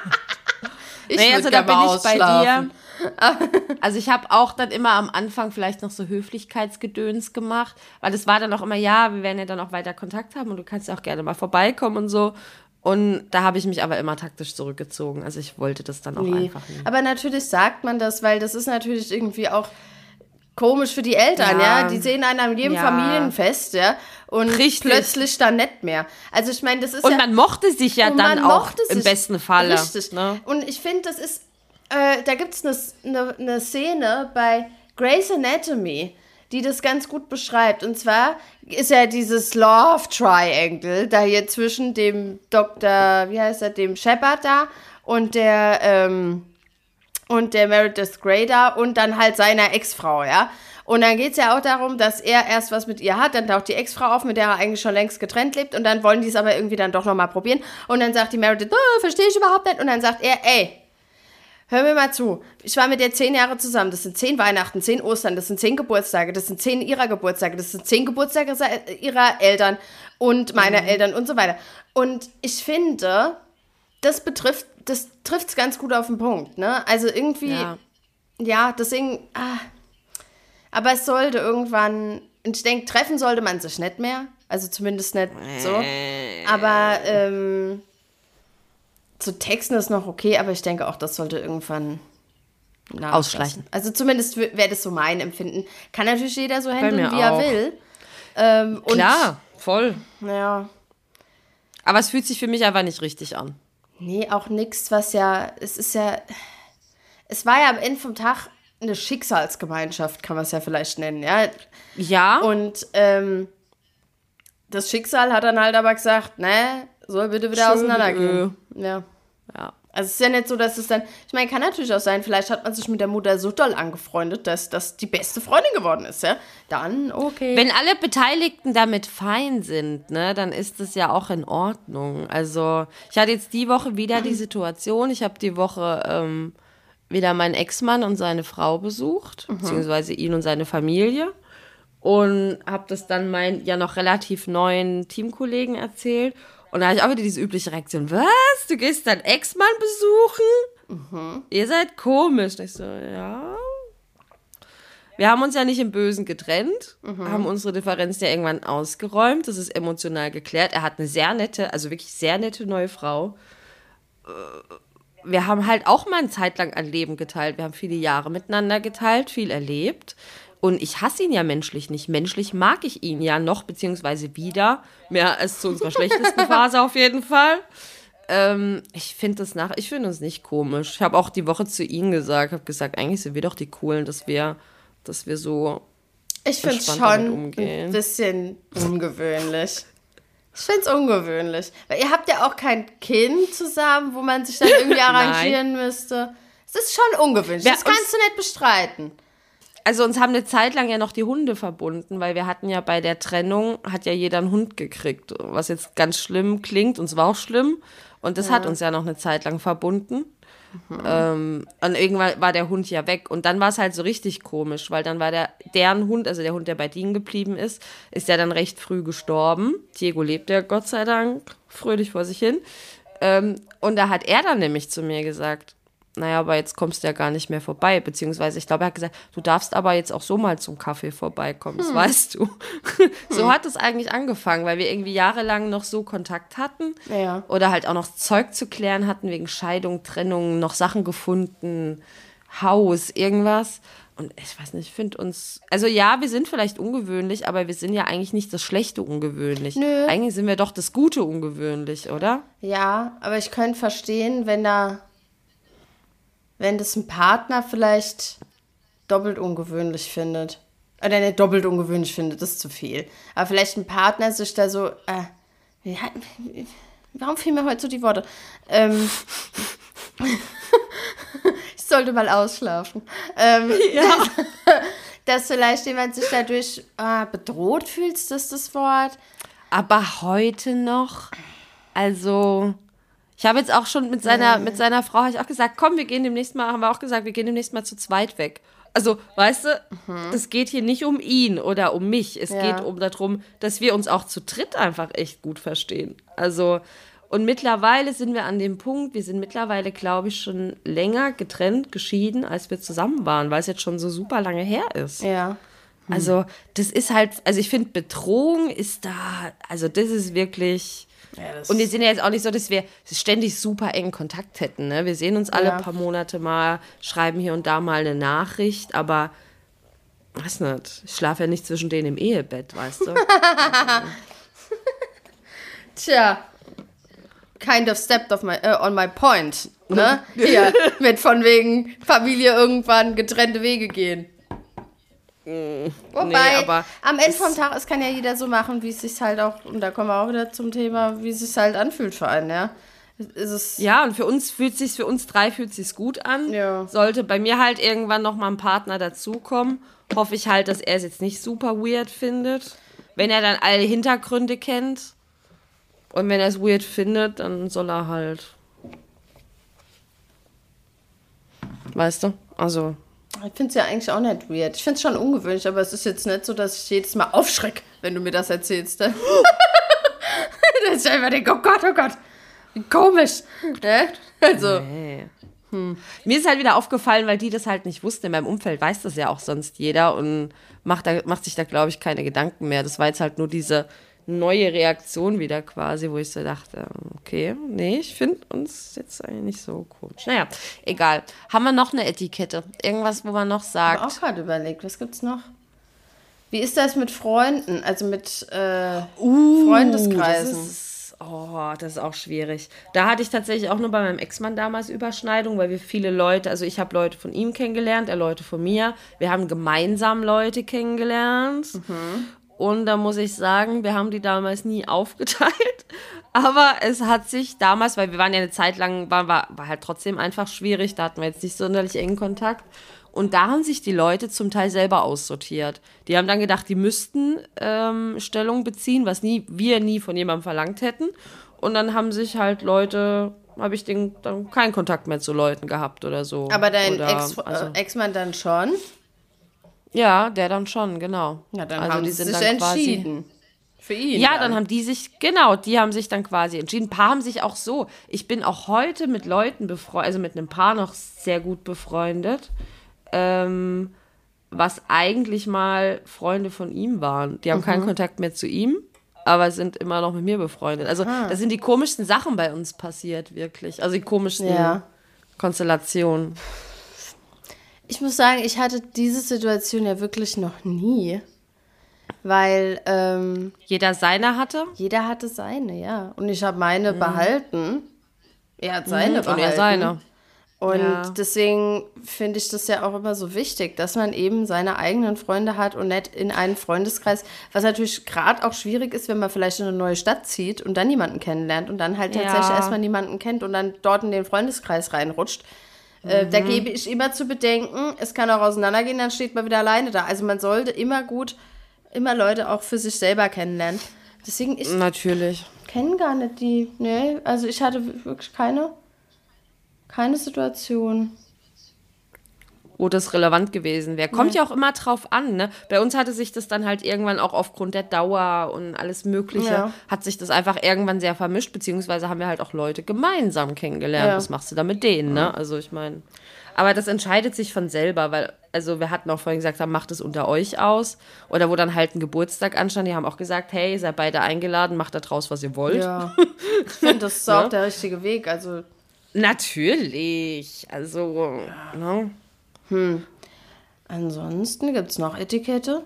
Ich Nee, würd also da gerne bin mal ich bei dir. ausschlafen. Also ich habe auch dann immer am Anfang vielleicht noch so Höflichkeitsgedöns gemacht, weil es war dann auch immer, ja, wir werden ja dann auch weiter Kontakt haben und du kannst ja auch gerne mal vorbeikommen und so. Und da habe ich mich aber immer taktisch zurückgezogen. Also ich wollte das dann auch Nee. einfach nicht. Aber natürlich sagt man das, weil das ist natürlich irgendwie auch komisch für die Eltern, ja. Ja. Die sehen einen an jedem Ja. Familienfest, ja. Und Richtig. plötzlich dann nicht mehr. Also ich meine, das ist Und ja... man mochte sich ja und dann man auch mochte im sich. besten Falle. Richtig. Ne? Und ich finde, das ist... Äh, da gibt es eine ne, ne Szene bei Grey's Anatomy, die das ganz gut beschreibt. Und zwar ist ja dieses Love Triangle da hier zwischen dem Doktor, wie heißt er, dem Shepard da und der, ähm, und der Meredith Grey da und dann halt seiner Ex-Frau, ja. Und dann geht es ja auch darum, dass er erst was mit ihr hat, dann taucht die Ex-Frau auf, mit der er eigentlich schon längst getrennt lebt und dann wollen die es aber irgendwie dann doch nochmal probieren. Und dann sagt die Meredith, oh, verstehe ich überhaupt nicht. Und dann sagt er, ey, hör mir mal zu, ich war mit der zehn Jahre zusammen, das sind zehn Weihnachten, zehn Ostern, das sind zehn Geburtstage, das sind zehn ihrer Geburtstage, das sind zehn Geburtstage ihrer Eltern und meiner mhm. Eltern und so weiter. Und ich finde, das betrifft, das trifft es ganz gut auf den Punkt, ne? Also irgendwie, ja, ja deswegen, ah, aber es sollte irgendwann, ich denke, treffen sollte man sich nicht mehr, also zumindest nicht so, aber, ähm, zu texten ist noch okay, aber ich denke auch, das sollte irgendwann ausschleichen. Also zumindest wäre das so mein Empfinden. Kann natürlich jeder so handeln, wie auch. er will. Ähm, Klar, und, voll. Ja. Aber es fühlt sich für mich einfach nicht richtig an. Nee, auch nichts, was ja, es ist ja, es war ja am Ende vom Tag eine Schicksalsgemeinschaft, kann man es ja vielleicht nennen, ja. Ja. Und ähm, das Schicksal hat dann halt aber gesagt, ne, soll bitte wieder Schön, auseinandergehen. äh. Ja. Ja. Also es ist ja nicht so, dass es dann, ich meine, kann natürlich auch sein, vielleicht hat man sich mit der Mutter so doll angefreundet, dass das die beste Freundin geworden ist, ja. Dann, okay. Wenn alle Beteiligten damit fein sind, ne, dann ist das ja auch in Ordnung. Also ich hatte jetzt die Woche wieder die Situation, ich habe die Woche ähm, wieder meinen Ex-Mann und seine Frau besucht, mhm. beziehungsweise ihn und seine Familie. Und habe das dann meinen ja noch relativ neuen Teamkollegen erzählt. Und da habe ich auch wieder diese übliche Reaktion. Was? Du gehst deinen Ex-Mann besuchen? Mhm. Ihr seid komisch. Und ich so, ja. Wir haben uns ja nicht im Bösen getrennt, mhm. haben unsere Differenz ja irgendwann ausgeräumt. Das ist emotional geklärt. Er hat eine sehr nette, also wirklich sehr nette neue Frau. Wir haben halt auch mal eine Zeit lang ein Leben geteilt. Wir haben viele Jahre miteinander geteilt, viel erlebt. Und ich hasse ihn ja menschlich nicht. Menschlich mag ich ihn ja noch, beziehungsweise wieder. Mehr als zu unserer schlechtesten Phase auf jeden Fall. Ähm, ich finde das nach, ich finde uns nicht komisch. Ich habe auch die Woche zu ihm gesagt, habe gesagt, eigentlich sind wir doch die Coolen, dass wir, dass wir so ich finde es schon ein bisschen ungewöhnlich. Ich finde es ungewöhnlich. Weil ihr habt ja auch kein Kind zusammen, wo man sich dann irgendwie arrangieren müsste. Es ist schon ungewöhnlich. Wir das kannst du nicht bestreiten. Also uns haben eine Zeit lang ja noch die Hunde verbunden, weil wir hatten ja bei der Trennung, hat ja jeder einen Hund gekriegt, was jetzt ganz schlimm klingt und es war auch schlimm und das ja. hat uns ja noch eine Zeit lang verbunden. Mhm. Ähm, und irgendwann war der Hund ja weg und dann war es halt so richtig komisch, weil dann war der, deren Hund, also der Hund, der bei denen geblieben ist, ist ja dann recht früh gestorben. Diego lebt ja Gott sei Dank fröhlich vor sich hin. Ähm, und da hat er dann nämlich zu mir gesagt, naja, aber jetzt kommst du ja gar nicht mehr vorbei. Beziehungsweise, ich glaube, er hat gesagt, du darfst aber jetzt auch so mal zum Kaffee vorbeikommen, das hm. weißt du. So hm. hat es eigentlich angefangen, weil wir irgendwie jahrelang noch so Kontakt hatten. Ja. Oder halt auch noch Zeug zu klären hatten, wegen Scheidung, Trennung, noch Sachen gefunden, Haus, irgendwas. Und ich weiß nicht, ich finde uns, also ja, wir sind vielleicht ungewöhnlich, aber wir sind ja eigentlich nicht das schlechte ungewöhnlich. Nö. Eigentlich sind wir doch das gute ungewöhnlich, oder? Ja, aber ich könnte verstehen, wenn da wenn das ein Partner vielleicht doppelt ungewöhnlich findet. Oder nicht doppelt ungewöhnlich findet, das ist zu viel. Aber vielleicht ein Partner sich da so, äh, wie, warum fehlen mir heute so die Worte? Ähm, ich sollte mal ausschlafen. Ähm, ja. dass, dass vielleicht jemand sich dadurch äh, bedroht fühlt, ist das das Wort? Aber heute noch, also... Ich habe jetzt auch schon mit seiner, mit seiner Frau habe ich auch gesagt, komm, wir gehen demnächst mal, haben wir auch gesagt, wir gehen demnächst mal zu zweit weg. Also, weißt du, mhm. das geht hier nicht um ihn oder um mich. Es ja. geht um darum, dass wir uns auch zu dritt einfach echt gut verstehen. Also, und mittlerweile sind wir an dem Punkt, wir sind mittlerweile, glaube ich, schon länger getrennt, geschieden, als wir zusammen waren, weil es jetzt schon so super lange her ist. Ja. Hm. Also, das ist halt, also ich finde, Bedrohung ist da, also das ist wirklich... Ja, und wir sind ja jetzt auch nicht so, dass wir ständig super engen Kontakt hätten. Ne? Wir sehen uns alle ja. paar Monate mal, schreiben hier und da mal eine Nachricht, aber weiß nicht, ich schlafe ja nicht zwischen denen im Ehebett, weißt du? Tja, kind of stepped off my, uh, on my point. Ne? Hier, mit von wegen Familie irgendwann getrennte Wege gehen. Wobei, nee, aber am Ende vom Tag, es kann ja jeder so machen, wie es sich halt auch, und da kommen wir auch wieder zum Thema, wie es sich halt anfühlt für einen, ja. Ist es ja, und für uns fühlt es sich, für uns drei fühlt es sich gut an. Ja. Sollte bei mir halt irgendwann noch mal ein Partner dazukommen, hoffe ich halt, dass er es jetzt nicht super weird findet. Wenn er dann alle Hintergründe kennt und wenn er es weird findet, dann soll er halt, weißt du, also... Ich finde es ja eigentlich auch nicht weird. Ich finde es schon ungewöhnlich, aber es ist jetzt nicht so, dass ich jedes Mal aufschrecke, wenn du mir das erzählst. Ne? Das ist einfach denke, oh Gott, oh Gott, wie komisch. Ne? Also. Nee. Hm. Mir ist halt wieder aufgefallen, weil die das halt nicht wussten. In meinem Umfeld weiß das ja auch sonst jeder und macht, da, macht sich da, glaube ich, keine Gedanken mehr. Das war jetzt halt nur diese neue Reaktion wieder quasi, wo ich so dachte, okay, nee, ich finde uns jetzt eigentlich nicht so komisch. Naja, egal. Haben wir noch eine Etikette? Irgendwas, wo man noch sagt? Ich habe auch gerade überlegt, was gibt's noch? Wie ist das mit Freunden, also mit äh, uh, Freundeskreisen? Das ist, oh, das ist auch schwierig. Da hatte ich tatsächlich auch nur bei meinem Ex-Mann damals Überschneidung, weil wir viele Leute, also ich habe Leute von ihm kennengelernt, er Leute von mir. Wir haben gemeinsam Leute kennengelernt. Mhm. Und da muss ich sagen, wir haben die damals nie aufgeteilt. Aber es hat sich damals, weil wir waren ja eine Zeit lang, war, war, war halt trotzdem einfach schwierig, da hatten wir jetzt nicht sonderlich engen Kontakt. Und da haben sich die Leute zum Teil selber aussortiert. Die haben dann gedacht, die müssten ähm, Stellung beziehen, was nie, wir nie von jemandem verlangt hätten. Und dann haben sich halt Leute, habe ich den, dann keinen Kontakt mehr zu Leuten gehabt oder so. Aber dein oder, Ex, also, äh, Ex-Mann dann schon? Ja, der dann schon, genau. Ja, dann also haben die sie sind sich dann entschieden. Quasi, für ihn. ja, dann. dann haben die sich, genau, die haben sich dann quasi entschieden. Ein paar haben sich auch so. Ich bin auch heute mit Leuten befreundet, also mit einem Paar noch sehr gut befreundet. Ähm, was eigentlich mal Freunde von ihm waren. Die haben mhm. keinen Kontakt mehr zu ihm, aber sind immer noch mit mir befreundet. Also da sind die komischsten Sachen bei uns passiert, wirklich. Also die komischsten ja. Konstellationen. Ich muss sagen, ich hatte diese Situation ja wirklich noch nie, weil ähm, jeder seine hatte? Jeder hatte seine, ja. Und ich habe meine mhm. behalten. Er hat seine mhm. behalten. Und er seine. Und ja. deswegen finde ich das ja auch immer so wichtig, dass man eben seine eigenen Freunde hat und nicht in einen Freundeskreis, was natürlich gerade auch schwierig ist, wenn man vielleicht in eine neue Stadt zieht und dann jemanden kennenlernt und dann halt tatsächlich ja. erstmal niemanden kennt und dann dort in den Freundeskreis reinrutscht. Mhm. Äh, da gebe ich immer zu bedenken, es kann auch auseinandergehen, dann steht man wieder alleine da. Also man sollte immer gut, immer Leute auch für sich selber kennenlernen. Deswegen, ich natürlich kenne gar nicht die, nee, also ich hatte wirklich keine... Keine Situation. Wo das relevant gewesen wäre. Kommt ja. ja auch immer drauf an, ne? Bei uns hatte sich das dann halt irgendwann auch aufgrund der Dauer und alles Mögliche, ja. hat sich das einfach irgendwann sehr vermischt, beziehungsweise haben wir halt auch Leute gemeinsam kennengelernt. Ja. Was machst du da mit denen, ne? Also ich meine, aber das entscheidet sich von selber, weil, also wir hatten auch vorhin gesagt, haben, macht es unter euch aus. Oder wo dann halt ein Geburtstag anstand, die haben auch gesagt, hey, seid beide eingeladen, macht da draus, was ihr wollt. Ja, ich finde, das ist ja? auch der richtige Weg, also... Natürlich, also, ja. ne? Hm. Ansonsten gibt es noch Etikette?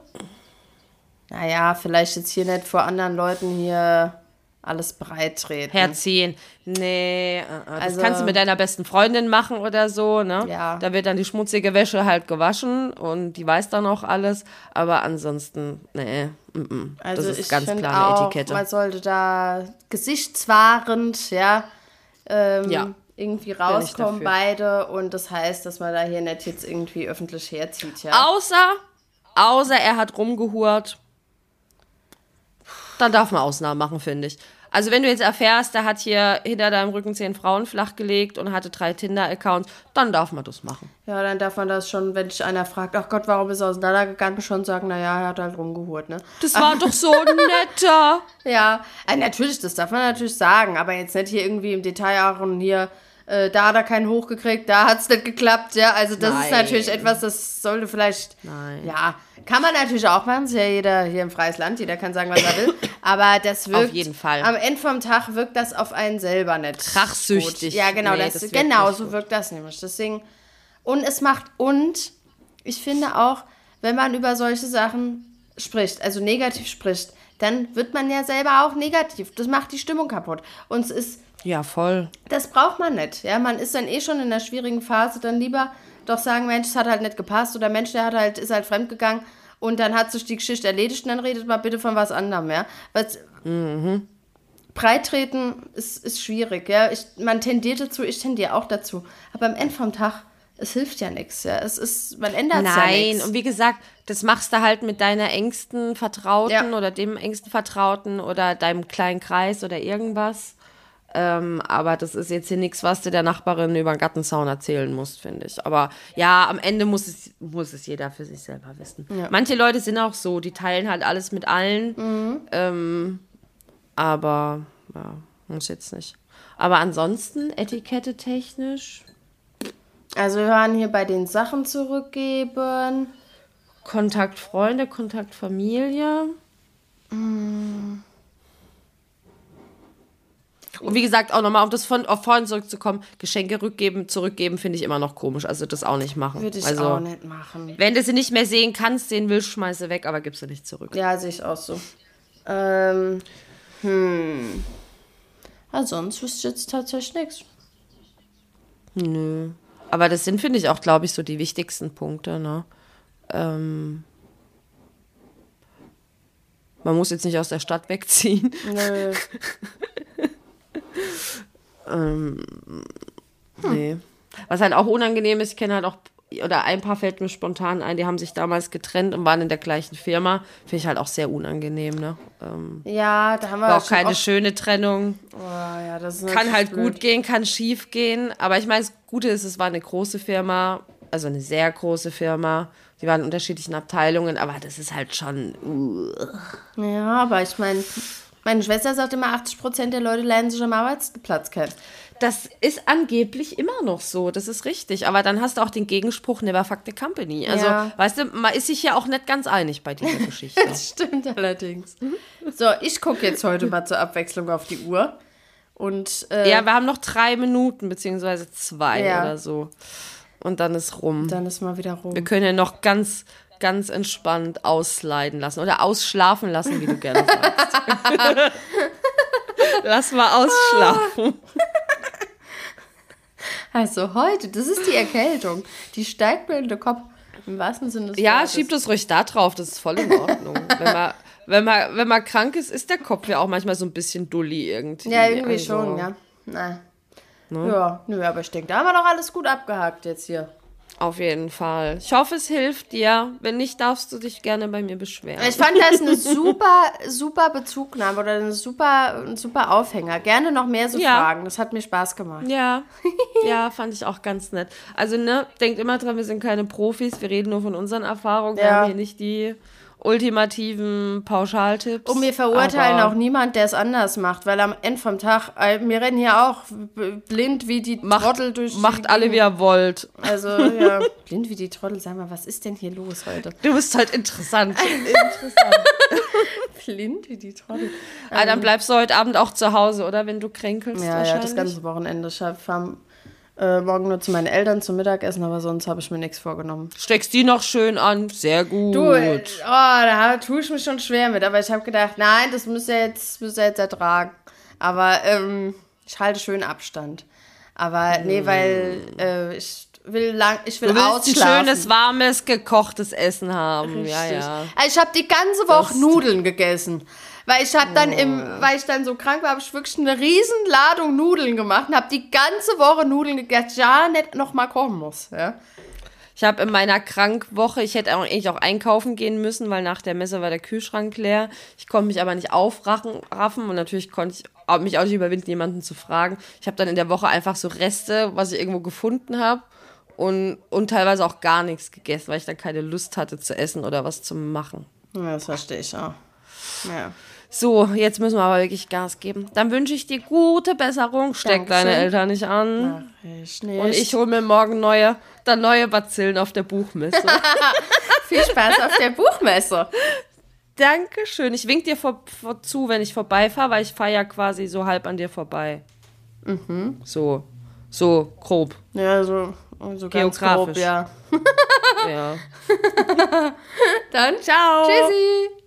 Naja, vielleicht jetzt hier nicht vor anderen Leuten hier alles breit treten. Herziehen. Nee, das also, kannst du mit deiner besten Freundin machen oder so, ne? Ja. Da wird dann die schmutzige Wäsche halt gewaschen und die weiß dann auch alles, aber ansonsten, nee, m-m. Also das ist ich ganz klar eine auch, Etikette. Man sollte da gesichtswahrend, ja, ähm, ja. irgendwie rauskommen beide und das heißt, dass man da hier nicht jetzt irgendwie öffentlich herzieht, ja. Außer, außer er hat rumgehurt, dann darf man Ausnahmen machen, finde ich. Also wenn du jetzt erfährst, der hat hier hinter deinem Rücken zehn Frauen flachgelegt und hatte drei Tinder-Accounts, dann darf man das machen. Ja, dann darf man das schon, wenn dich einer fragt, ach Gott, warum ist er auseinandergegangen, schon sagen, naja, er hat halt rumgehurt, ne? Das war doch so netter. Ja, also natürlich, das darf man natürlich sagen, aber jetzt nicht hier irgendwie im Detail auch und hier, äh, da hat er keinen hochgekriegt, da hat es nicht geklappt, ja, also das Nein. ist natürlich etwas, das sollte vielleicht, Nein. ja, kann man natürlich auch machen, ist ja jeder hier im freies Land, jeder kann sagen, was er will, aber das wirkt, auf jeden Fall. Am Ende vom Tag wirkt das auf einen selber nicht krachsüchtig. Gut. Ja, genau, nee, das, das genau so wirkt das nämlich, deswegen, und es macht, und ich finde auch, wenn man über solche Sachen spricht, also negativ spricht, dann wird man ja selber auch negativ, das macht die Stimmung kaputt und es ist ja, voll. Das braucht man nicht. Ja, man ist dann eh schon in einer schwierigen Phase, dann lieber doch sagen, Mensch, es hat halt nicht gepasst oder Mensch, der hat halt, ist halt fremdgegangen und dann hat sich die Geschichte erledigt und dann redet mal bitte von was anderem, ja. Weil mhm. Breittreten ist, ist schwierig, ja. Ich, man tendiert dazu, ich tendiere auch dazu. Aber am Ende vom Tag, es hilft ja nichts, ja. Es ist, man ändert es ja nichts. Nein, und wie gesagt, das machst du halt mit deiner engsten Vertrauten ja. oder dem engsten Vertrauten oder deinem kleinen Kreis oder irgendwas. Ähm, aber das ist jetzt hier nichts, was du der Nachbarin über den Gartenzaun erzählen musst, finde ich. Aber ja, am Ende muss es, muss es jeder für sich selber wissen. Ja. Manche Leute sind auch so, die teilen halt alles mit allen. Mhm. Ähm, aber ja, muss jetzt nicht. Aber ansonsten, Etikette technisch. Also wir waren hier bei den Sachen zurückgeben. Kontakt Freunde, Kontakt Familie. Mhm. Und wie gesagt, auch nochmal, um das von, auf vorhin zurückzukommen, Geschenke rückgeben, zurückgeben, finde ich immer noch komisch. Also das auch nicht machen. Würde ich also, auch nicht machen. Wenn du sie nicht mehr sehen kannst, sehen willst, schmeiß sie weg, aber gib sie nicht zurück. Ja, sehe ich auch so. Ähm, hm. Also sonst wüsste ich jetzt tatsächlich nichts. Nö. Aber das sind, finde ich, auch, glaube ich, so die wichtigsten Punkte, ne? Ähm, man muss jetzt nicht aus der Stadt wegziehen. Nö. ähm, nee. Was halt auch unangenehm ist, ich kenne halt auch, oder ein paar fällt mir spontan ein, die haben sich damals getrennt und waren in der gleichen Firma. Finde ich halt auch sehr unangenehm, ne? Ähm, Ja, da haben wir war auch schon keine oft- schöne Trennung. Oh, ja, das ist Kann natürlich halt blöd. gut gehen, kann schief gehen. Aber ich meine, das Gute ist, es war eine große Firma, also eine sehr große Firma. Die waren in unterschiedlichen Abteilungen, aber das ist halt schon. Uh. Ja, aber ich meine, meine Schwester sagt immer, achtzig Prozent der Leute lernen sich am Arbeitsplatz kennen. Das ist angeblich immer noch so, das ist richtig. Aber dann hast du auch den Gegenspruch, never fuck the company. Also, Ja. weißt du, man ist sich ja auch nicht ganz einig bei dieser Geschichte. Das stimmt allerdings. So, ich gucke jetzt heute mal zur Abwechslung auf die Uhr. Und, äh, Ja, wir haben noch drei Minuten, beziehungsweise zwei Ja. oder so. Und dann ist rum. dann ist mal wieder rum. Wir können ja noch ganz, ganz entspannt ausleiden lassen oder ausschlafen lassen, wie du gerne sagst. Lass mal ausschlafen. Also heute, das ist die Erkältung. Die steigt mir in den Kopf. Im wahrsten Sinne des Ja, Wortes. schieb das ruhig da drauf, das ist voll in Ordnung. wenn, man, wenn, man, wenn man krank ist, ist der Kopf ja auch manchmal so ein bisschen dulli irgendwie. Ja, irgendwie also, schon, ja. Na. Ne? Ja, nö, aber ich denke, da haben wir doch alles gut abgehakt jetzt hier. Auf jeden Fall. Ich hoffe, es hilft dir. Wenn nicht, darfst du dich gerne bei mir beschweren. Ich fand das eine super, super Bezugnahme oder eine super, ein super Aufhänger. Gerne noch mehr so Ja. Fragen. Das hat mir Spaß gemacht. Ja, ja, fand ich auch ganz nett. Also, ne, denkt immer dran, wir sind keine Profis, wir reden nur von unseren Erfahrungen. Wir Ja. haben hier nicht die ultimativen Pauschaltipps. Und wir verurteilen aber auch niemand, der es anders macht, weil am Ende vom Tag, äh, wir rennen hier auch b- blind wie die macht, Trottel durch die macht alle, wie Gegend. ihr wollt. Also, ja, blind wie die Trottel. Sag mal, was ist denn hier los heute? Du bist halt interessant. Blind wie die Trottel. Ah, dann bleibst du heute Abend auch zu Hause, oder? Wenn du kränkelst Ja, ja, wahrscheinlich. das ganze Wochenende. Ich fahre äh, morgen nur zu meinen Eltern zum Mittagessen, aber sonst habe ich mir nichts vorgenommen. Steckst die noch schön an. Sehr gut. Du, äh, oh, da tue ich mich schon schwer mit, aber ich habe gedacht, nein, das müsst ihr jetzt, müsst ihr jetzt ertragen. Aber ähm, ich halte schön Abstand. Aber nee, weil äh, ich will lang, ich will Du willst ausschlafen. ein schönes, warmes, gekochtes Essen haben. Ja, Richtig. ja. Also ich habe die ganze Woche Das- Nudeln gegessen. Weil ich habe dann im, weil ich dann so krank war, habe ich wirklich eine riesen Ladung Nudeln gemacht und habe die ganze Woche Nudeln gegessen, ja, nicht noch mal kochen muss, ja. Ich habe in meiner Krankwoche, ich hätte auch, eigentlich auch einkaufen gehen müssen, weil nach der Messe war der Kühlschrank leer. Ich konnte mich aber nicht aufraffen raffen und natürlich konnte ich auch- mich auch nicht überwinden, jemanden zu fragen. Ich habe dann in der Woche einfach so Reste, was ich irgendwo gefunden habe und, und teilweise auch gar nichts gegessen, weil ich dann keine Lust hatte zu essen oder was zu machen. Ja, das verstehe ich auch. Ja. So, jetzt müssen wir aber wirklich Gas geben. Dann wünsche ich dir gute Besserung. Steck Dankeschön. deine Eltern nicht an. Ach, ich nicht. Und ich hole mir morgen neue, dann neue Bazillen auf der Buchmesse. Viel Spaß auf der Buchmesse. Dankeschön. Ich wink dir vor, vor zu, wenn ich vorbeifahre, weil ich fahre ja quasi so halb an dir vorbei. Mhm. So, so grob. Ja, so, so ganz Geografisch. grob, ja. Ja. Dann, Ciao. tschüssi.